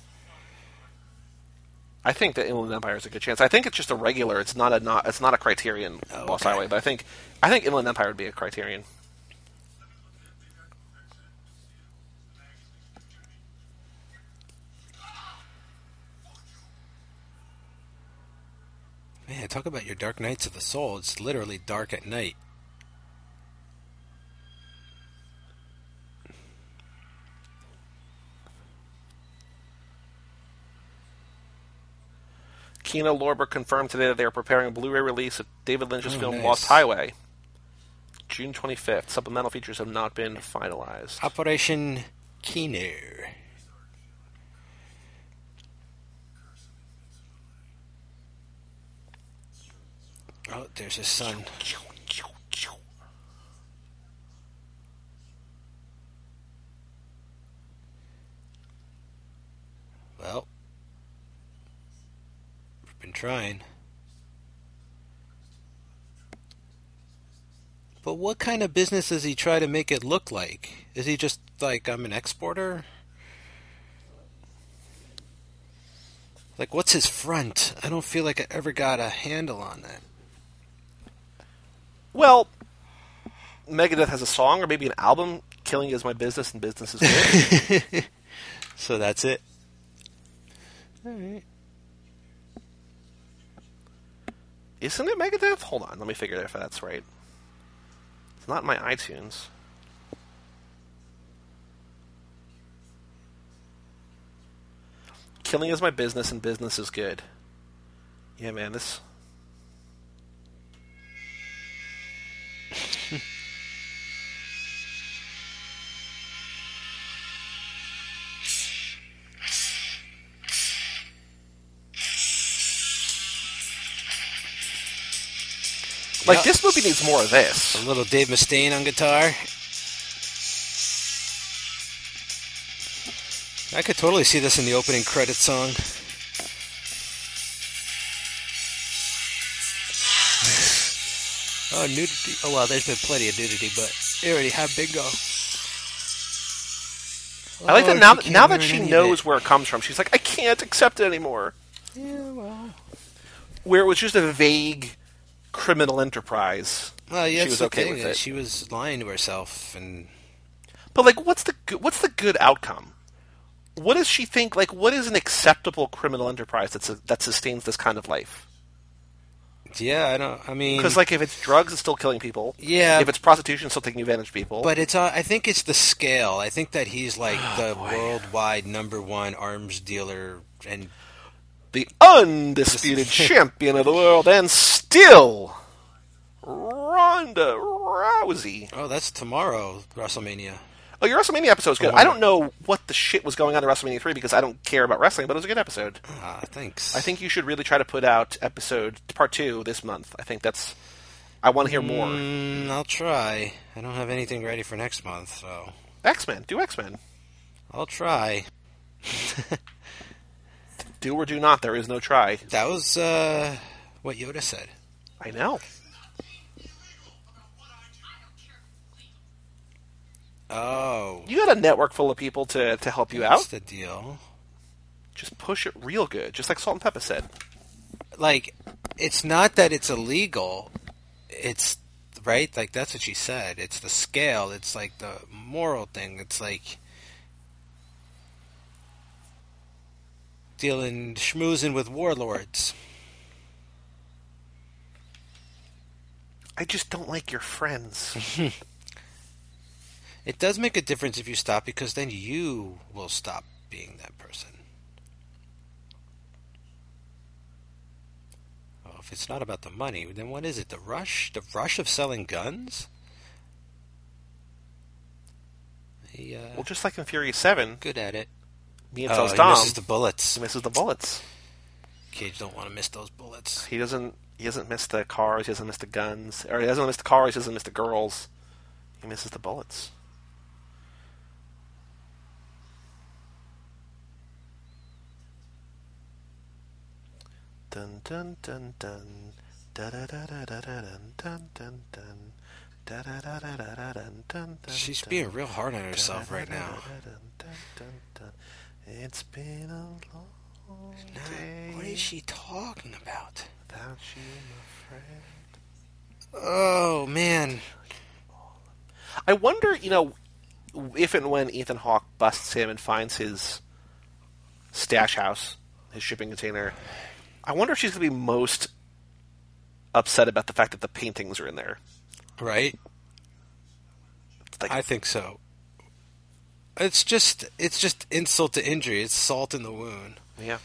I think that Inland Empire is a good chance. I think it's just a regular. It's not a not. It's not a Criterion Oh, Lost okay. Highway. But I think I think Inland Empire would be a Criterion. Man, talk about your dark nights of the soul. It's literally dark at night. Kino Lorber confirmed today that they are preparing a Blu-ray release of David Lynch's Oh, film nice. Lost Highway. June twenty-fifth. Supplemental features have not been finalized. Operation Kino. Oh, there's his son. Well, we've been trying. But what kind of business does he try to make it look like? Is he just like, I'm an exporter? Like, what's his front? I don't feel like I ever got a handle on that. Well, Megadeth has a song or maybe an album. Killing is my business and business is good. So that's it. All right. Isn't it Megadeth? Hold on, let me figure out if that's right. It's not in my iTunes. Killing is my business and business is good. Yeah, man, this... Like, Yep. this movie needs more of this. A little Dave Mustaine on guitar. I could totally see this in the opening credit song. Oh, nudity. Oh, well, there's been plenty of nudity, but they already have bingo. I like Oh, that now, she can't now that learn she any of knows it. where it comes from. She's like, I can't accept it anymore. Yeah, well. Where it was just a vague criminal enterprise. Well, yeah, She that's was the okay thing. with is it. She was lying to herself, and But like, what's the good, what's the good outcome? What does she think? Like, what is an acceptable criminal enterprise that's a, that sustains this kind of life? yeah, I don't. I mean, Because like, if it's drugs, it's still killing people. yeah, If it's prostitution, it's still taking advantage of people. but it's. Uh, I think it's the scale. I think that he's like the boy. worldwide number one arms dealer, and the undisputed champion of the world, and still Ronda Rousey. oh, that's tomorrow WrestleMania. Oh, your WrestleMania episode is good. Oh, I don't know what the shit was going on in WrestleMania three because I don't care about wrestling, but it was a good episode. Ah, thanks. I think you should really try to put out episode part two this month. I think that's. I want to hear more. Mm, I'll try. I don't have anything ready for next month, so X-Men. Do X-Men. I'll try. Do or do not. There is no try. That was uh, what Yoda said. I know. Oh, You got a network full of people to, to help you that's out. the deal. Just push it real good, just like Salt and Pepper said. Like, it's not that it's illegal. It's right. Like that's what she said. It's the scale. It's like the moral thing. It's like dealing schmoozing with warlords. I just don't like your friends. It does make a difference if you stop, because then you will stop being that person. Well, if it's not about the money, then what is it? The rush? The rush of selling guns? He, uh, Well, just like in Fury seven, good at it. me and Oh, Phil's he Dom misses the bullets. he misses the bullets. Cage don't want to miss those bullets. He doesn't. He doesn't miss the cars. He doesn't miss the guns. Or he doesn't miss the cars. He doesn't miss the girls. He misses the bullets. Dun dun dun dun. Da da da da da da dun dun dun dun. Da da da da da da dun dun dun. She's being real hard on herself right now. It's been a long day. What is she talking about? Without you, my friend. Oh, man. I wonder, you know, if and when Ethan Hawke busts him and finds his stash house, his shipping container, I wonder if she's going to be most upset about the fact that the paintings are in there. Right? Like, I think so. It's just it's just insult to injury. It's salt in the wound. Yeah.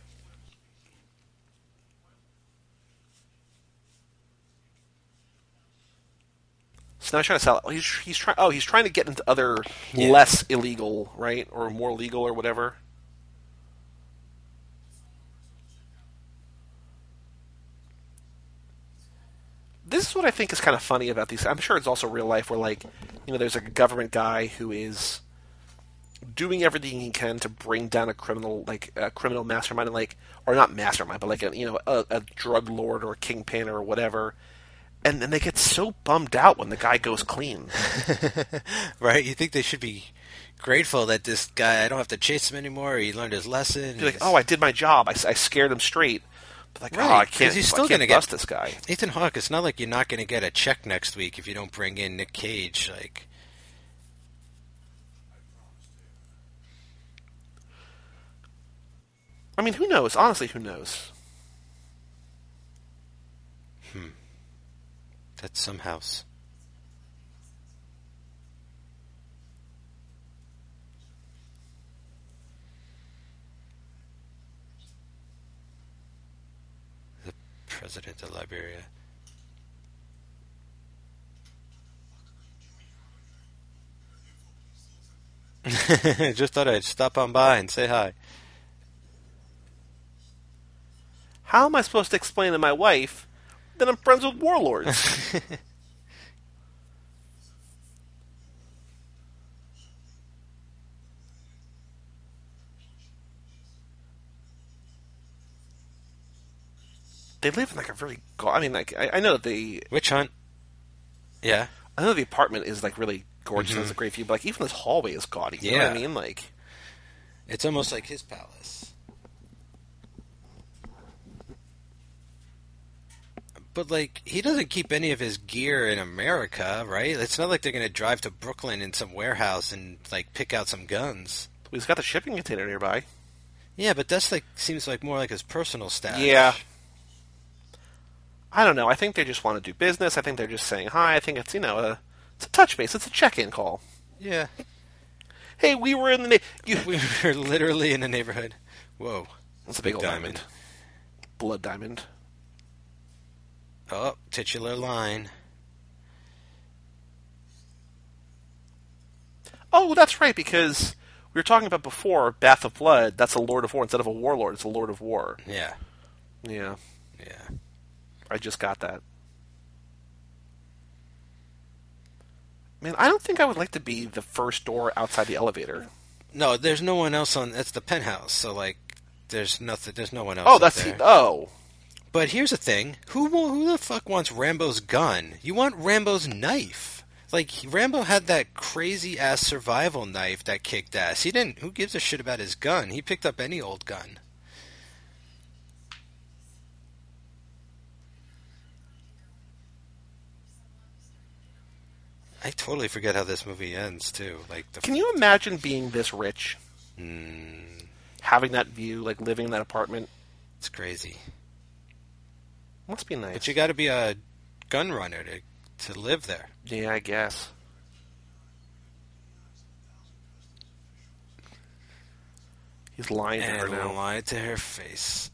So now he's trying to sell it. He's he's trying. Oh, he's trying to get into other Yeah. less illegal, right, or more legal, or whatever. This is what I think is kind of funny about these. I'm sure it's also real life, where like, you know, there's like a government guy who is doing everything he can to bring down a criminal, like a criminal mastermind, like, or not mastermind, but like a you know a, a drug lord or a kingpin or whatever. And then they get so bummed out when the guy goes clean. Right? You think they should be grateful that this guy, I don't have to chase him anymore. He learned his lesson. You're like, oh, I did my job. I, I scared him straight. But like, Right, oh, I 'cause can't. he's I still can't gonna bust get- this guy. Ethan Hawke, it's not like you're not going to get a check next week if you don't bring in Nick Cage. Like, I mean, who knows? Honestly, who knows? that's some house. The president of Liberia. Just thought I'd stop on by and say hi. How am I supposed to explain to my wife that I'm friends with warlords? They live in like a very. Go- I mean, like I, I know that the Witch hunt. Yeah. I know the apartment is like really gorgeous and Mhm. has a great view, but like even this hallway is gaudy. You know what I Yeah. mean? Like, It's almost like his palace. But, like, he doesn't keep any of his gear in America, right? It's not like they're going to drive to Brooklyn in some warehouse and, like, pick out some guns. he's got the shipping container nearby. Yeah, but that's, like, seems like more like his personal stash. Yeah. I don't know. I think they just want to do business. I think they're just saying hi. I think it's you know a it's a touch base. It's a check-in call. Yeah. Hey, we were in the. Na- you, We were literally in the neighborhood. Whoa. That's a big old diamond. diamond. Blood diamond. Oh, titular line. Oh, that's right, because we were talking about before, Bath of Blood, that's a Lord of War. Instead of a Warlord, it's a Lord of War. Yeah. Yeah, Yeah. I just got that. Man, I don't think I would like to be the first door outside the elevator. No, there's no one else on. That's the penthouse. So, like, there's nothing. There's no one else. Oh, up that's there. the... Oh. But here's the thing: who wa- who the fuck wants Rambo's gun? You want Rambo's knife? Like Rambo had that crazy ass survival knife that kicked ass. He didn't. Who gives a shit about his gun? He picked up any old gun. I totally forget how this movie ends too. Like the Can you imagine being this rich? Mm, Having that view, like living in that apartment? it's crazy. Must be nice. But you got to be a gun runner to to live there. Yeah, I guess. He's lying to her And now. lied to her face.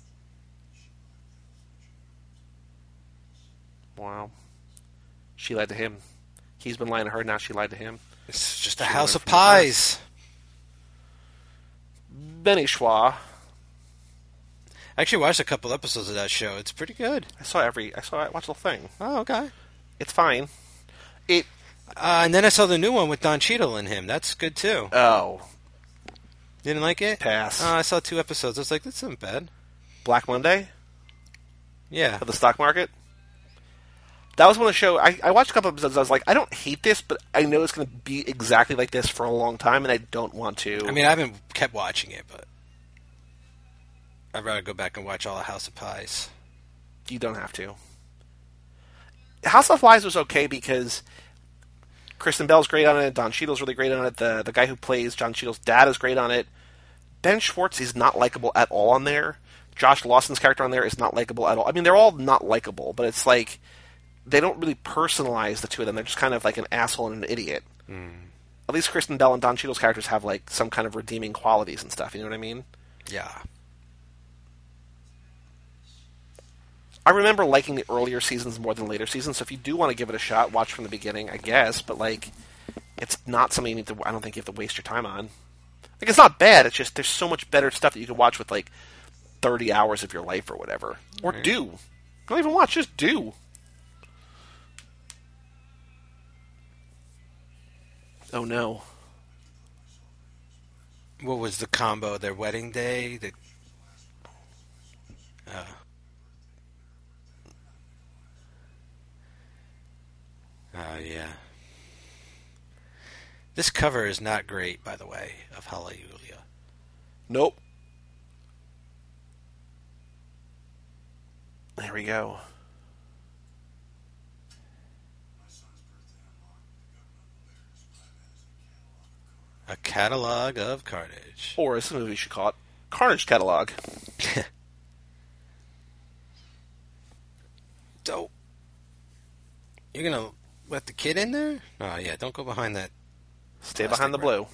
Wow. She lied to him. He's been lying to her, now she lied to him. It's just a She house went of from the pies. Benny Schwa. I actually watched a couple episodes of that show. It's pretty good. I saw every. I saw. I watched the whole thing. Oh, okay. It's fine. It. Uh, and then I saw the new one with Don Cheadle in him. That's good too. Oh, Didn't like it? pass. Uh, I saw two episodes. I was like, this isn't bad. Black Monday Yeah. for the stock market. That was one of the show. I, I watched a couple episodes. I was like, I don't hate this, but I know it's going to be exactly like this for a long time, and I don't want to. I mean, I haven't kept watching it, but I'd rather go back and watch all of House of Pies. You don't have to. House of Lies was okay because Kristen Bell's great on it. Don Cheadle's really great on it. The the guy who plays John Cheadle's dad is great on it. Ben Schwartz is not likable at all on there. Josh Lawson's character on there is not likable at all. I mean, they're all not likable, but it's like they don't really personalize the two of them. They're just kind of like an asshole and an idiot. Mm. At least Kristen Bell and Don Cheadle's characters have like some kind of redeeming qualities and stuff. You know what I mean? Yeah. I remember liking the earlier seasons more than later seasons, so if you do want to give it a shot, watch from the beginning, I guess, but, like, it's not something you need to, I don't think you have to waste your time on. Like, it's not bad, it's just, there's so much better stuff that you can watch with, like, thirty hours of your life or whatever. Or right. do. Don't even watch, just do. Oh, no. What was the combo? Their wedding day? The... Uh... Oh, yeah. This cover is not great, by the way, of Hallelujah. Nope. There we go. A catalog of carnage. Or, as the movie should call it, Carnage Catalog. Dope. You're gonna let the kid in there? Oh, yeah, don't go behind that. Stay behind the blue.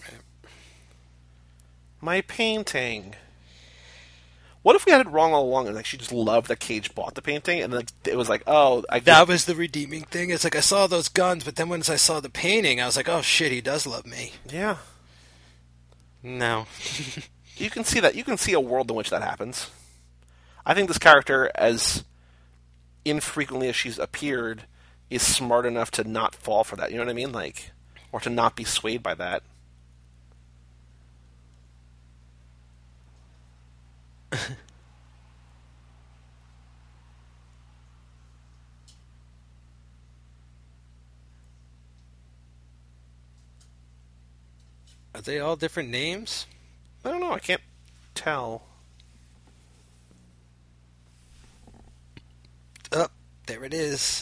My painting. What if we had it wrong all along and like she just loved that Cage bought the painting and like it was like, oh, I that was the redeeming thing. It's like I saw those guns, but then once I saw the painting, I was like, oh shit, he does love me. Yeah. No. You can see that. You can see a world in which that happens. I think this character, as infrequently as she's appeared, is smart enough to not fall for that. You know what I mean? Like, or to not be swayed by that. Are they all different names? I don't know. I can't tell. Oh, there it is.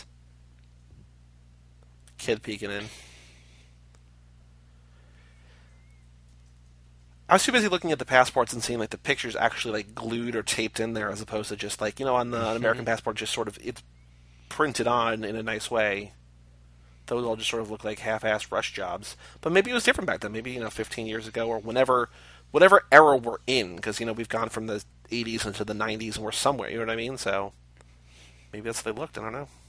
Kid peeking in. I was too busy looking at the passports and seeing like the pictures actually like glued or taped in there, as opposed to just like, you know, on the, an American passport, just sort of it's printed on in a nice way. Those all just sort of look like half-assed rush jobs. But maybe it was different back then. Maybe, you know, fifteen years ago or whenever, whatever era we're in, because, you know, we've gone from the eighties into the nineties and we're somewhere. You know what I mean? So maybe that's how they looked. I don't know.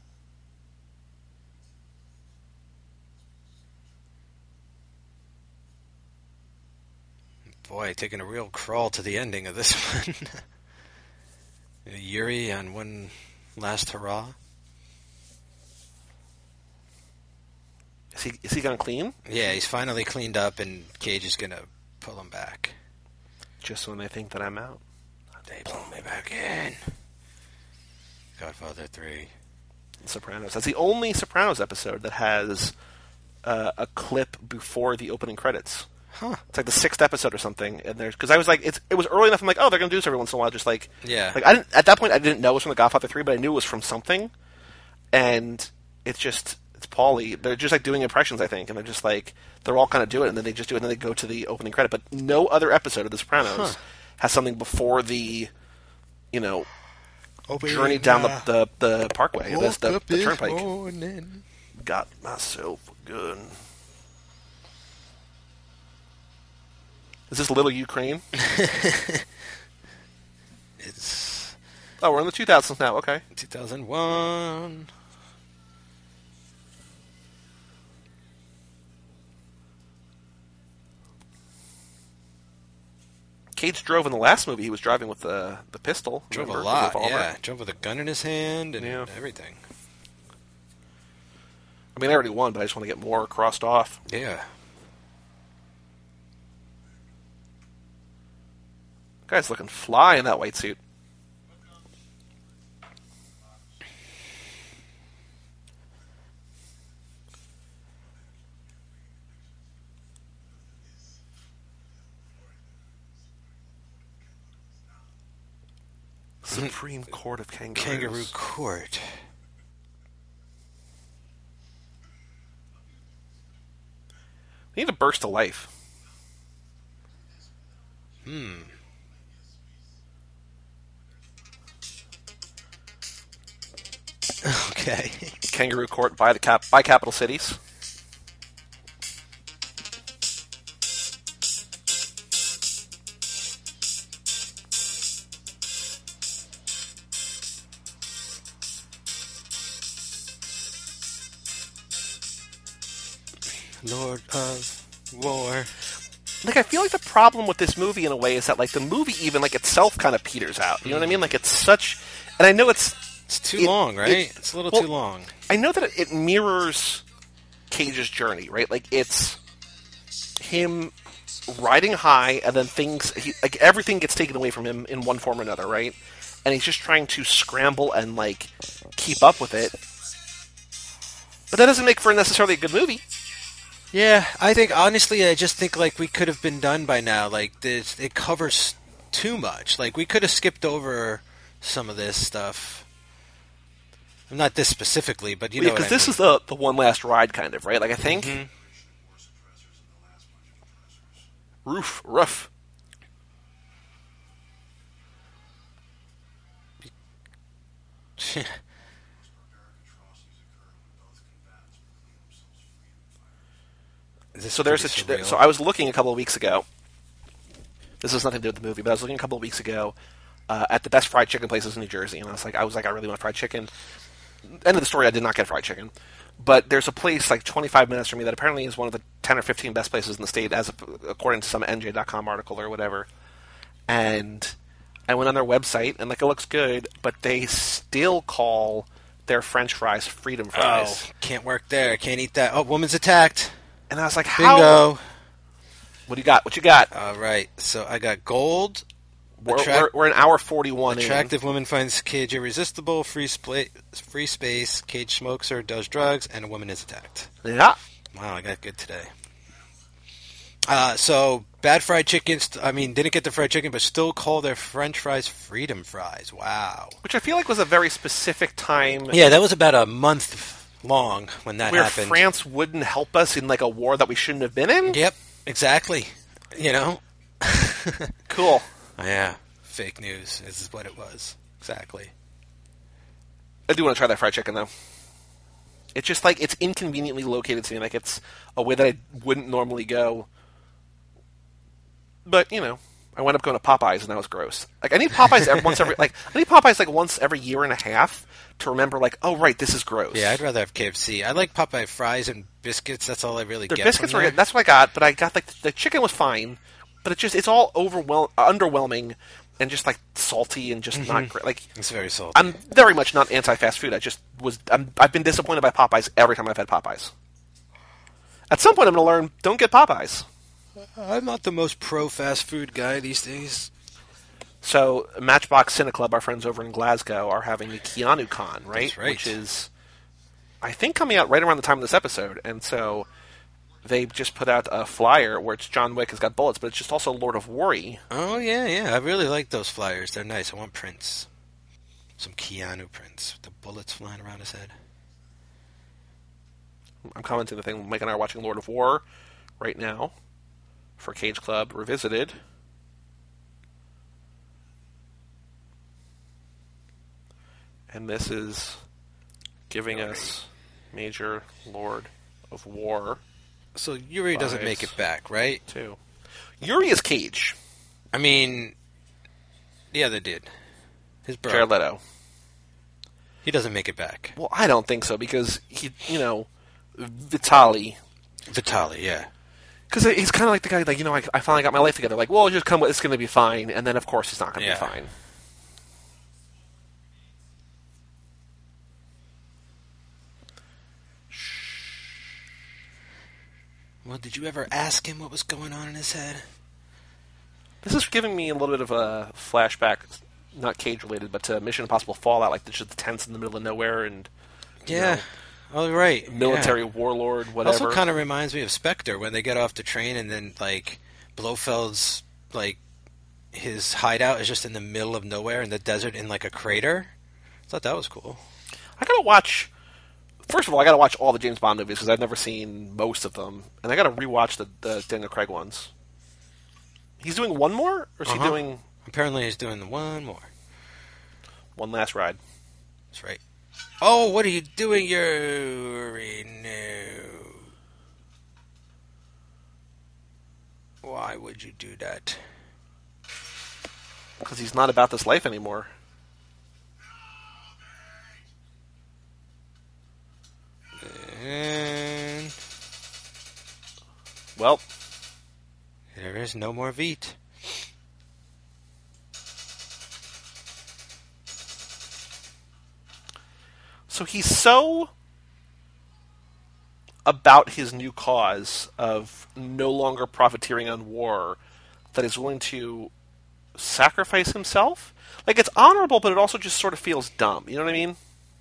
Boy, taking a real crawl to the ending of this one. Yuri on one last hurrah. Is he is he gonna clean? Yeah, he's finally cleaned up, and Cage is gonna pull him back. Just when they think that I'm out, they pull me back in. Godfather three. Sopranos. That's the only Sopranos episode that has uh, a clip before the opening credits. Huh. It's like the sixth episode or something, and there's because I was like, it's it was early enough. I'm like, oh, they're gonna do this every once in a while, just like yeah. Like I didn't at that point I didn't know it was from the Godfather three, but I knew it was from something, and it's just it's Paulie. They're just like doing impressions, I think, and they're just like they're all kind of doing it, and then they just do it, and then they go to the opening credit. But no other episode of The Sopranos huh. has something before the, you know, opening, journey down uh, the, the the parkway, the, the, the turnpike. Morning. Got myself a gun. Is this Little Ukraine? It's... Oh, we're in the two thousands now, okay. two thousand one. Cage drove in the last movie. He was driving with the the pistol. Drove remember? a lot, yeah. Drove with a gun in his hand and yeah. everything. I mean, I already won, but I just want to get more crossed off. Yeah. Guy's looking fly in that white suit. Supreme Court of Kangaroos. Kangaroo Court. We need a burst of life. Hmm. Okay. Kangaroo Court by the cap by capital cities. Lord of War. Like, I feel like the problem with this movie in a way is that, like, the movie even, like, itself kind of peters out. You know what I mean? Like, it's such... And I know it's... It's too it, long, right? It, it's a little well, too long. I know that it, it mirrors Cage's journey, right? Like, it's him riding high, and then things... He, like, everything gets taken away from him in one form or another, right? And he's just trying to scramble and, like, keep up with it. But that doesn't make for necessarily a good movie. Yeah, I think, honestly, I just think, like, we could have been done by now. Like, this, it covers too much. Like, we could have skipped over some of this stuff. Not this specifically, but you know Because what I this mean. is the, the one last ride, kind of, right? Like, I think... Mm-hmm. Roof, roof. So there's a ch- there, so I was looking a couple of weeks ago. This has nothing to do with the movie, but I was looking a couple of weeks ago uh, at the best fried chicken places in New Jersey, and I was like, I was like, I really want fried chicken. End of the story. I did not get fried chicken, but there's a place like twenty-five minutes from me that apparently is one of the ten or fifteen best places in the state, as a, according to some N J dot com article or whatever. And I went on their website, and like it looks good, but they still call their French fries Freedom Fries. Oh, can't work there. Can't eat that. Oh, woman's attacked. And I was like, how? Bingo. What do you got? What you got? All right. So I got gold. We're, Attract- we're, we're an hour forty-one in. Attractive woman finds Cage irresistible. Free, spla- free space. Cage smokes her, does drugs, and a woman is attacked. Yeah. Wow, I got good today. Uh, so, bad fried chickens, I mean, didn't get the fried chicken, but still call their French fries Freedom Fries. Wow. Which I feel like was a very specific time. Yeah, that was about a month long when that where happened. France wouldn't help us in like a war that we shouldn't have been in. Yep, exactly. You know? Cool. Yeah, fake news is what it was. Exactly. I do want to try that fried chicken though. It's just like it's inconveniently located to me. Like it's a way that I wouldn't normally go. But you know, I went up going to Popeyes and that was gross. Like I need Popeyes every, once every like I need Popeyes like once every year and a half to remember like, oh right, this is gross. Yeah, I'd rather have K F C. I like Popeye fries and biscuits. That's all I really Their get. biscuits from were there. good. That's what I got. But I got like the chicken was fine, but it just it's all overwhelm underwhelming and just like salty and just Mm-hmm. not great. Like It's very salty. I'm very much not anti-fast food. I just was. I'm, I've been disappointed by Popeyes every time I've had Popeyes. At some point, I'm going to learn don't get Popeyes. I'm not the most pro fast food guy these days. So, Matchbox Cine Club, our friends over in Glasgow, are having the Keanu Con, right? That's right. Which is, I think, coming out right around the time of this episode. And so, they just put out a flyer where it's John Wick has got bullets, but it's just also Lord of War. Oh, yeah, yeah. I really like those flyers. They're nice. I want prints. Some Keanu prints with the bullets flying around his head. I'm commenting the thing. Mike and I are watching Lord of War right now for Cage Club Revisited. And this is giving us Major Lord of War So Yuri doesn't Vibes. make it back, right? too. Yuri is Cage. I mean, the other did. His brother. Jared Leto. He doesn't make it back. Well, I don't think so because he, you know, Vitali. Vitali, yeah. Because he's kind of like the guy, like, you know, I, I finally got my life together. Like, well, just come with, it's going to be fine. And then, of course, it's not going to Yeah. be fine. Well, did you ever ask him what was going on in his head? This is giving me a little bit of a flashback, not Cage related, but to Mission Impossible Fallout, like just the tents in the middle of nowhere and you Yeah. know, Oh, right. military Yeah. warlord, whatever. Also kind of reminds me of Spectre when they get off the train and then, like, Blofeld's, like, his hideout is just in the middle of nowhere in the desert in like a crater. I thought that was cool. I gotta watch. First of all, I gotta watch all the James Bond movies because I've never seen most of them, and I gotta rewatch the, the Daniel Craig ones. He's doing one more, or is Uh-huh. he doing Apparently, he's doing the one more. one last ride? That's right. Oh, what are you doing, Yuri? No. Why would you do that? Because he's not about this life anymore. And Well, there is no more Veet. so he's so about his new cause of no longer profiteering on war that he's willing to sacrifice himself. Like, it's honorable, but it also just sort of feels dumb. You know what I mean?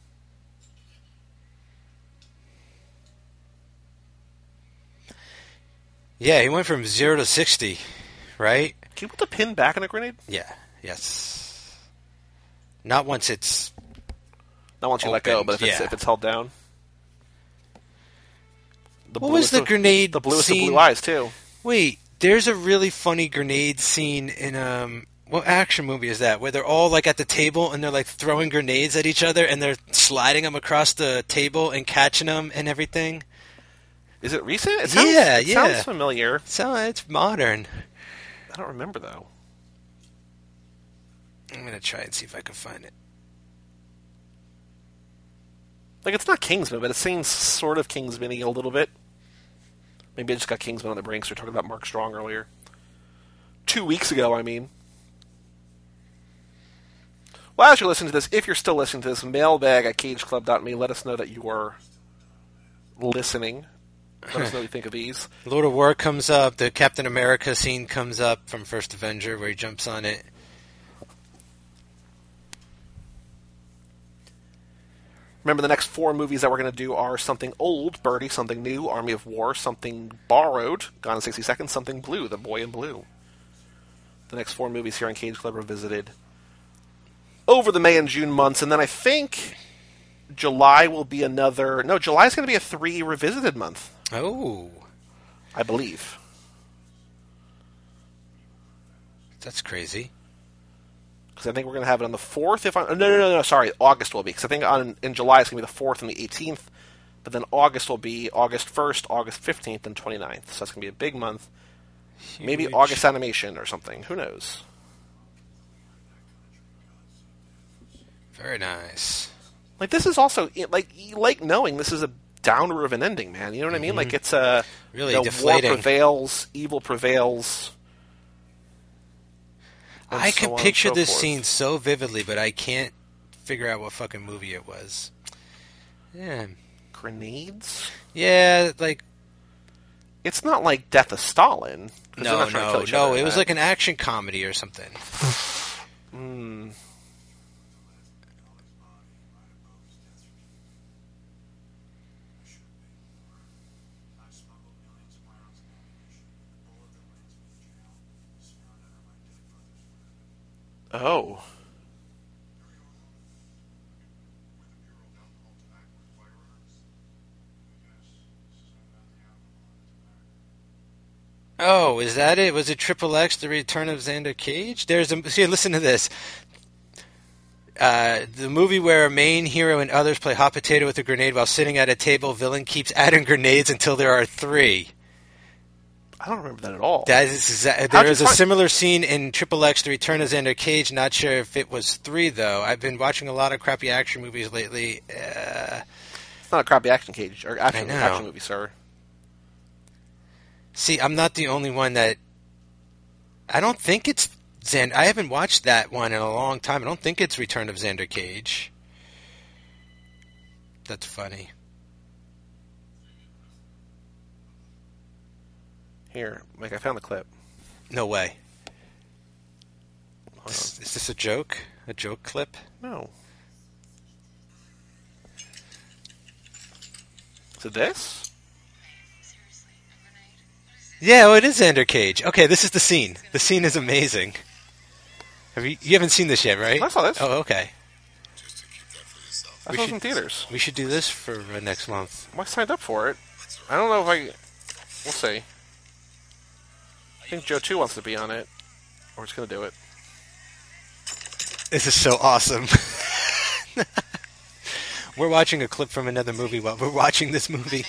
Yeah, he went from zero to sixty, right? Can you put the pin back in a grenade? Yeah. Yes. Not once it's. Not once you let go, Opened, but if it's, yeah. if it's held down. The What was bluest the of- grenade The bluest scene? of blue eyes, too. Wait, there's a really funny grenade scene in um. What action movie is that? Where they're all like at the table and they're like throwing grenades at each other and they're sliding them across the table and catching them and everything. Is it recent? It sounds, Yeah, it yeah. sounds familiar. So it's modern. I don't remember, though. I'm gonna try and see if I can find it. Like, it's not Kingsman, but it seems sort of Kingsman-y a little bit. Maybe I just got Kingsman on the brain because we were talking about Mark Strong earlier. Two weeks ago, I mean. Well, as you're listening to this, if you're still listening to this, mailbag at cage club dot me. Let us know that you are listening. Let us know what you think of these. Lord of War comes up. The Captain America scene comes up from First Avenger where he jumps on it. Remember, the next four movies that we're going to do are something old, Birdie, something new, Army of War, something borrowed, Gone in sixty seconds, something blue, The Boy in Blue. The next four movies here on Cage Club Revisited over the May and June months, and then I think July will be another... No, July is going to be a three revisited month, Oh, I believe. that's crazy. Because I think we're going to have it on the fourth. If I, no, no, no, no, sorry, August will be. Because I think on in July it's going to be the fourth and the eighteenth. But then August will be August first, August fifteenth, and twenty-ninth. So that's going to be a big month. Maybe Huge. August animation or something. Who knows? Very nice. Like, this is also, like, you like knowing this is a downer of an ending, man. You know what I mean? Like, it's a... Really you know, deflating. War prevails, evil prevails. and I so can on and picture so this forth. scene so vividly, but I can't figure out what fucking movie it was. Yeah. Grenades? Yeah, like, It's not like Death of Stalin. 'cause they're no, not trying to kill no, each no. other in It was that. like an action comedy or something. Hmm. Oh. Oh, is that it? Was it Triple X, The Return of Xander Cage? There's a... See, listen to this. Uh, the movie where a main hero and others play hot potato with a grenade while sitting at a table, villain keeps adding grenades until there are three. I don't remember that at all. That is exa- How'd there you is a find- similar scene in Triple X, The Return of Xander Cage. Not sure if it was three, though. I've been watching a lot of crappy action movies lately. Uh, It's not a crappy action cage or action, I know. action movie, sir. see, I'm not the only one that... I don't think it's... Xander. I haven't watched that one in a long time. I don't think it's Return of Xander Cage. That's funny. Here, Mike, I found the clip. No way. Hold Is, is this a joke? A joke clip? on. No. Is it this? Yeah, oh, it is Xander Cage. Okay, this is the scene. The scene is amazing. Have you? You haven't seen this yet, right? I saw this. Oh, okay. I We saw it should- in theaters. We should do this for uh, next month. Well, I signed up for it. I don't know if I... We'll see. I think Joe, too, wants to be on it. Or he's going to do it. This is so awesome. We're watching a clip from another movie while we're watching this movie.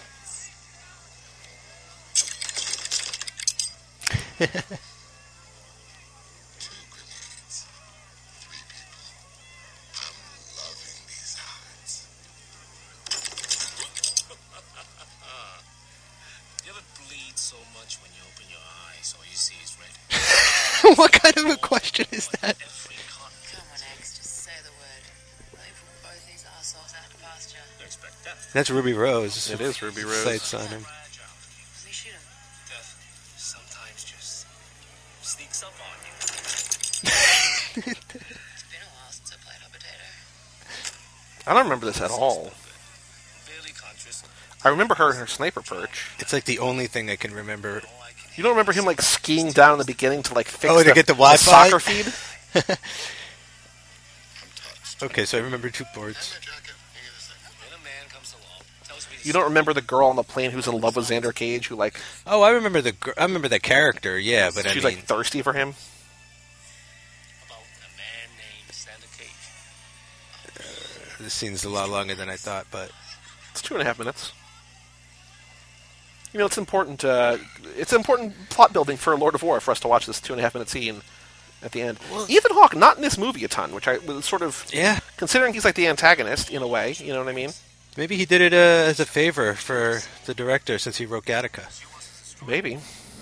You ever bleed so much when you open your eyes, all you see is red? What kind of a question is that? Every con- Come on, X, just say the word. Leave both these assholes out to pasture. You expect death. That's Ruby Rose. It is Ruby Rose. Sights on him. Fragile. We shoot him. Death sometimes just sneaks up on you. It's been a while since I played hot potato. I don't remember this at all. Barely conscious. I remember her in her sniper perch. It's like the only thing I can remember. All I can You don't remember him, like, skiing down in the beginning to, like, fix Oh, to the, get the Wi-Fi? soccer feed? Okay, so I remember two boards. Then a man comes along, tells me You don't remember the girl on the plane who's in love with Xander Cage, who, like, Oh, I remember the gr- I remember the character. Yeah, but I she's, mean, like, thirsty for him? about a man named Xander Cage. this scene's a lot longer than I thought. But It's two and a half minutes. You know, it's important. Uh, it's important plot building for Lord of War for us to watch this two and a half minute scene at the end. Ethan Hawke not in this movie a ton, which I was sort of yeah, considering he's like the antagonist in a way. You know what I mean? maybe he did it uh, as a favor for the director since he wrote Gattaca. Maybe.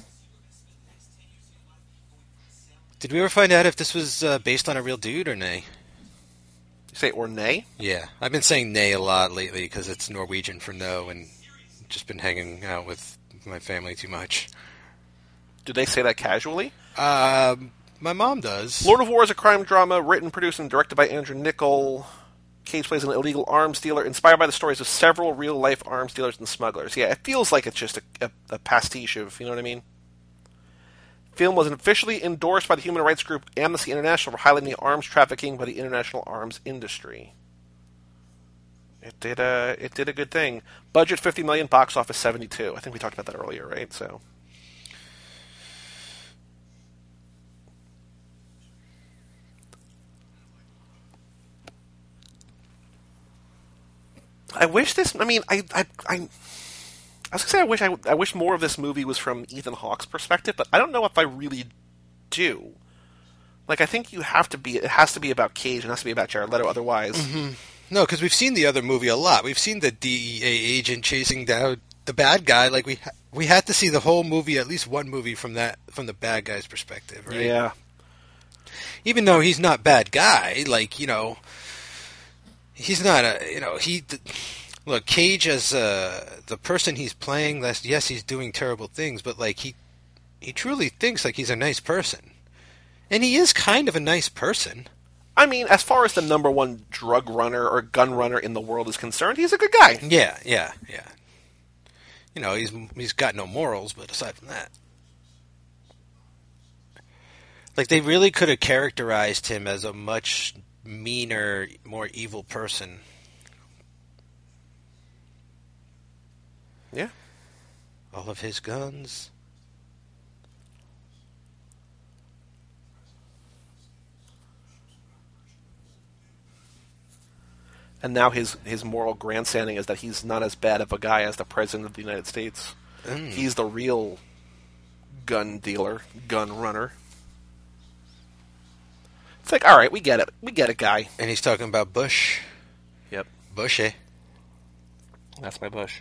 Did we ever find out if this was uh, based on a real dude or nay? You say or nay? Yeah, I've been saying nay a lot lately because it's Norwegian for no, and just been hanging out with my family too much. Do they say that casually? Um, my mom does. Lord of War is a crime drama written, produced, and directed by Andrew Niccol. Cage plays an illegal arms dealer inspired by the stories of several real-life arms dealers and smugglers. Yeah, it feels like it's just a, a, a pastiche of, you know what I mean? Film was officially endorsed by the human rights group Amnesty International for highlighting arms trafficking by the international arms industry. It did a it did a good thing. Budget fifty million, box office seventy-two. I think we talked about that earlier, right? So. I wish this. I mean, I, I, I, I was gonna say I wish I, I wish more of this movie was from Ethan Hawke's perspective, but I don't know if I really do. Like, I think you have to be. It has to be about Cage, and it has to be about Jared Leto. Otherwise, No, because we've seen the other movie a lot. We've seen the D E A agent chasing down the bad guy. Like we ha- we had to see the whole movie, at least one movie from that from the bad guy's perspective, right? yeah, Even though he's not bad guy, like you know, he's not a you know he. th- Look, Cage as uh, the person he's playing. That's, yes, he's doing terrible things, but like he he truly thinks like he's a nice person, and he is kind of a nice person. I mean, as far as the number one drug runner or gun runner in the world is concerned, he's a good guy. Yeah, yeah, yeah. You know, he's he's got no morals, but aside from that, like they really could have characterized him as a much meaner, more evil person. Yeah. All of his guns. And now his his moral grandstanding is that he's not as bad of a guy as the president of the United States. Mm. He's the real gun dealer, gun runner. It's like, all right, we get it. We get it, guy. And he's talking about Bush. Yep. Bush, eh? That's my Bush.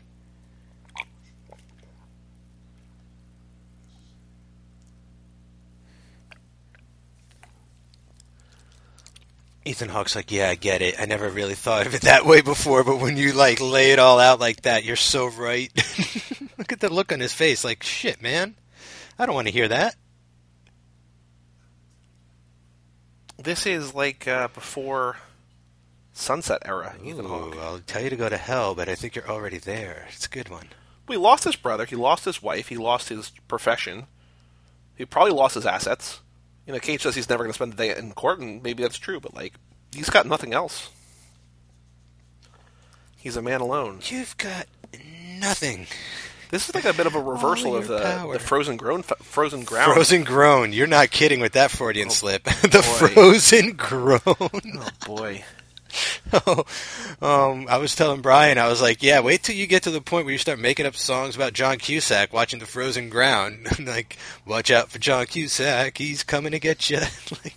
Ethan Hawke's like, yeah, I get it. I never really thought of it that way before, but when you like lay it all out like that, you're so right. Look at the look on his face, like, shit, man. I don't want to hear that. This is like uh, before Sunset era, Ethan Ooh, Hawke. I'll tell you to go to hell, but I think you're already there. It's a good one. Well, he lost his brother, he lost his wife, he lost his profession. He probably lost his assets. You know, Cage says he's never going to spend the day in court, and maybe that's true, but, like, he's got nothing else. He's a man alone. You've got nothing. This is like a bit of a reversal All of your the, power. the frozen grown, frozen ground. Frozen groan. You're not kidding with that Freudian Oh, slip. the boy. frozen groan. Oh, boy. Oh, um, I was telling Brian, I was like, yeah, wait till you get to the point where you start making up songs about John Cusack watching the frozen ground. Like, watch out for John Cusack. He's coming to get you. Like,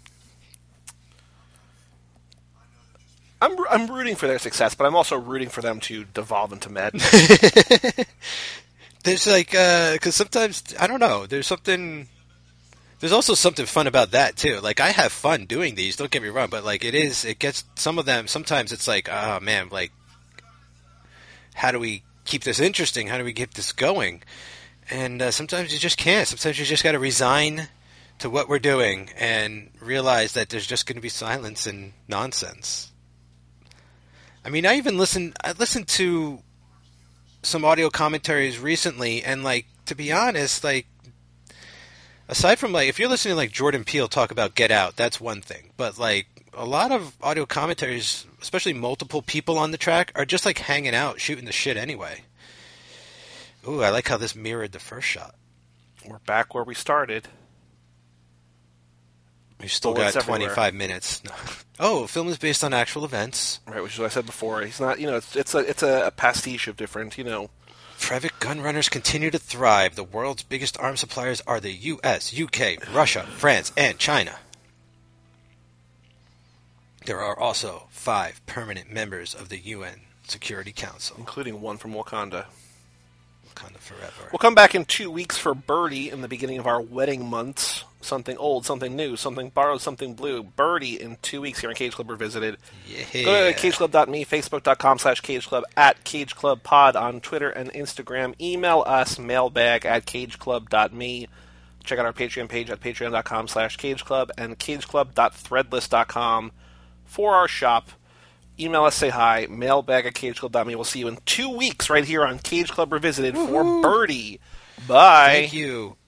I'm I'm rooting for their success, but I'm also rooting for them to devolve into madness. there's like, because sometimes, I don't know, there's something, there's also something fun about that too. Like, I have fun doing these, don't get me wrong, but like, it is, it gets, some of them, sometimes it's like, oh man, like, how do we keep this interesting? How do we keep this going? And uh, sometimes you just can't. Sometimes you just got to resign to what we're doing and realize that there's just going to be silence and nonsense. I mean, I even listened, I listened to some audio commentaries recently, and, like, to be honest, like, aside from, like, if you're listening to, like, Jordan Peele talk about Get Out, that's one thing. But, like, a lot of audio commentaries, especially multiple people on the track, are just, like, hanging out, shooting the shit anyway. Ooh, I like how this mirrored the first shot. We're back where we started. We've still Bullets got everywhere. twenty-five minutes. Oh, film is based on actual events. Right, which is what I said before. He's not, you know, it's it's a it's a, a pastiche of different, you know. Private gun runners continue to thrive. The world's biggest arms suppliers are the U S, U K, Russia, France, and China. There are also five permanent members of the U N Security Council. Including one from Wakanda. Wakanda forever. We'll come back in two weeks for Birdie in the beginning of our wedding months. Something old, something new, something borrowed, something blue. Birdie in two weeks here on Cage Club Revisited. Yeah. Go to cage club dot me, facebook.com slash cageclub, at cageclubpod on Twitter and Instagram. Email us, mailbag at cageclub dot me. Check out our Patreon page at patreon.com slash cageclub and cageclub dot threadless dot com for our shop. Email us, say hi, mailbag at cageclub dot me. We'll see you in two weeks right here on Cage Club Revisited Woo-hoo. for Birdie. Bye. Thank you.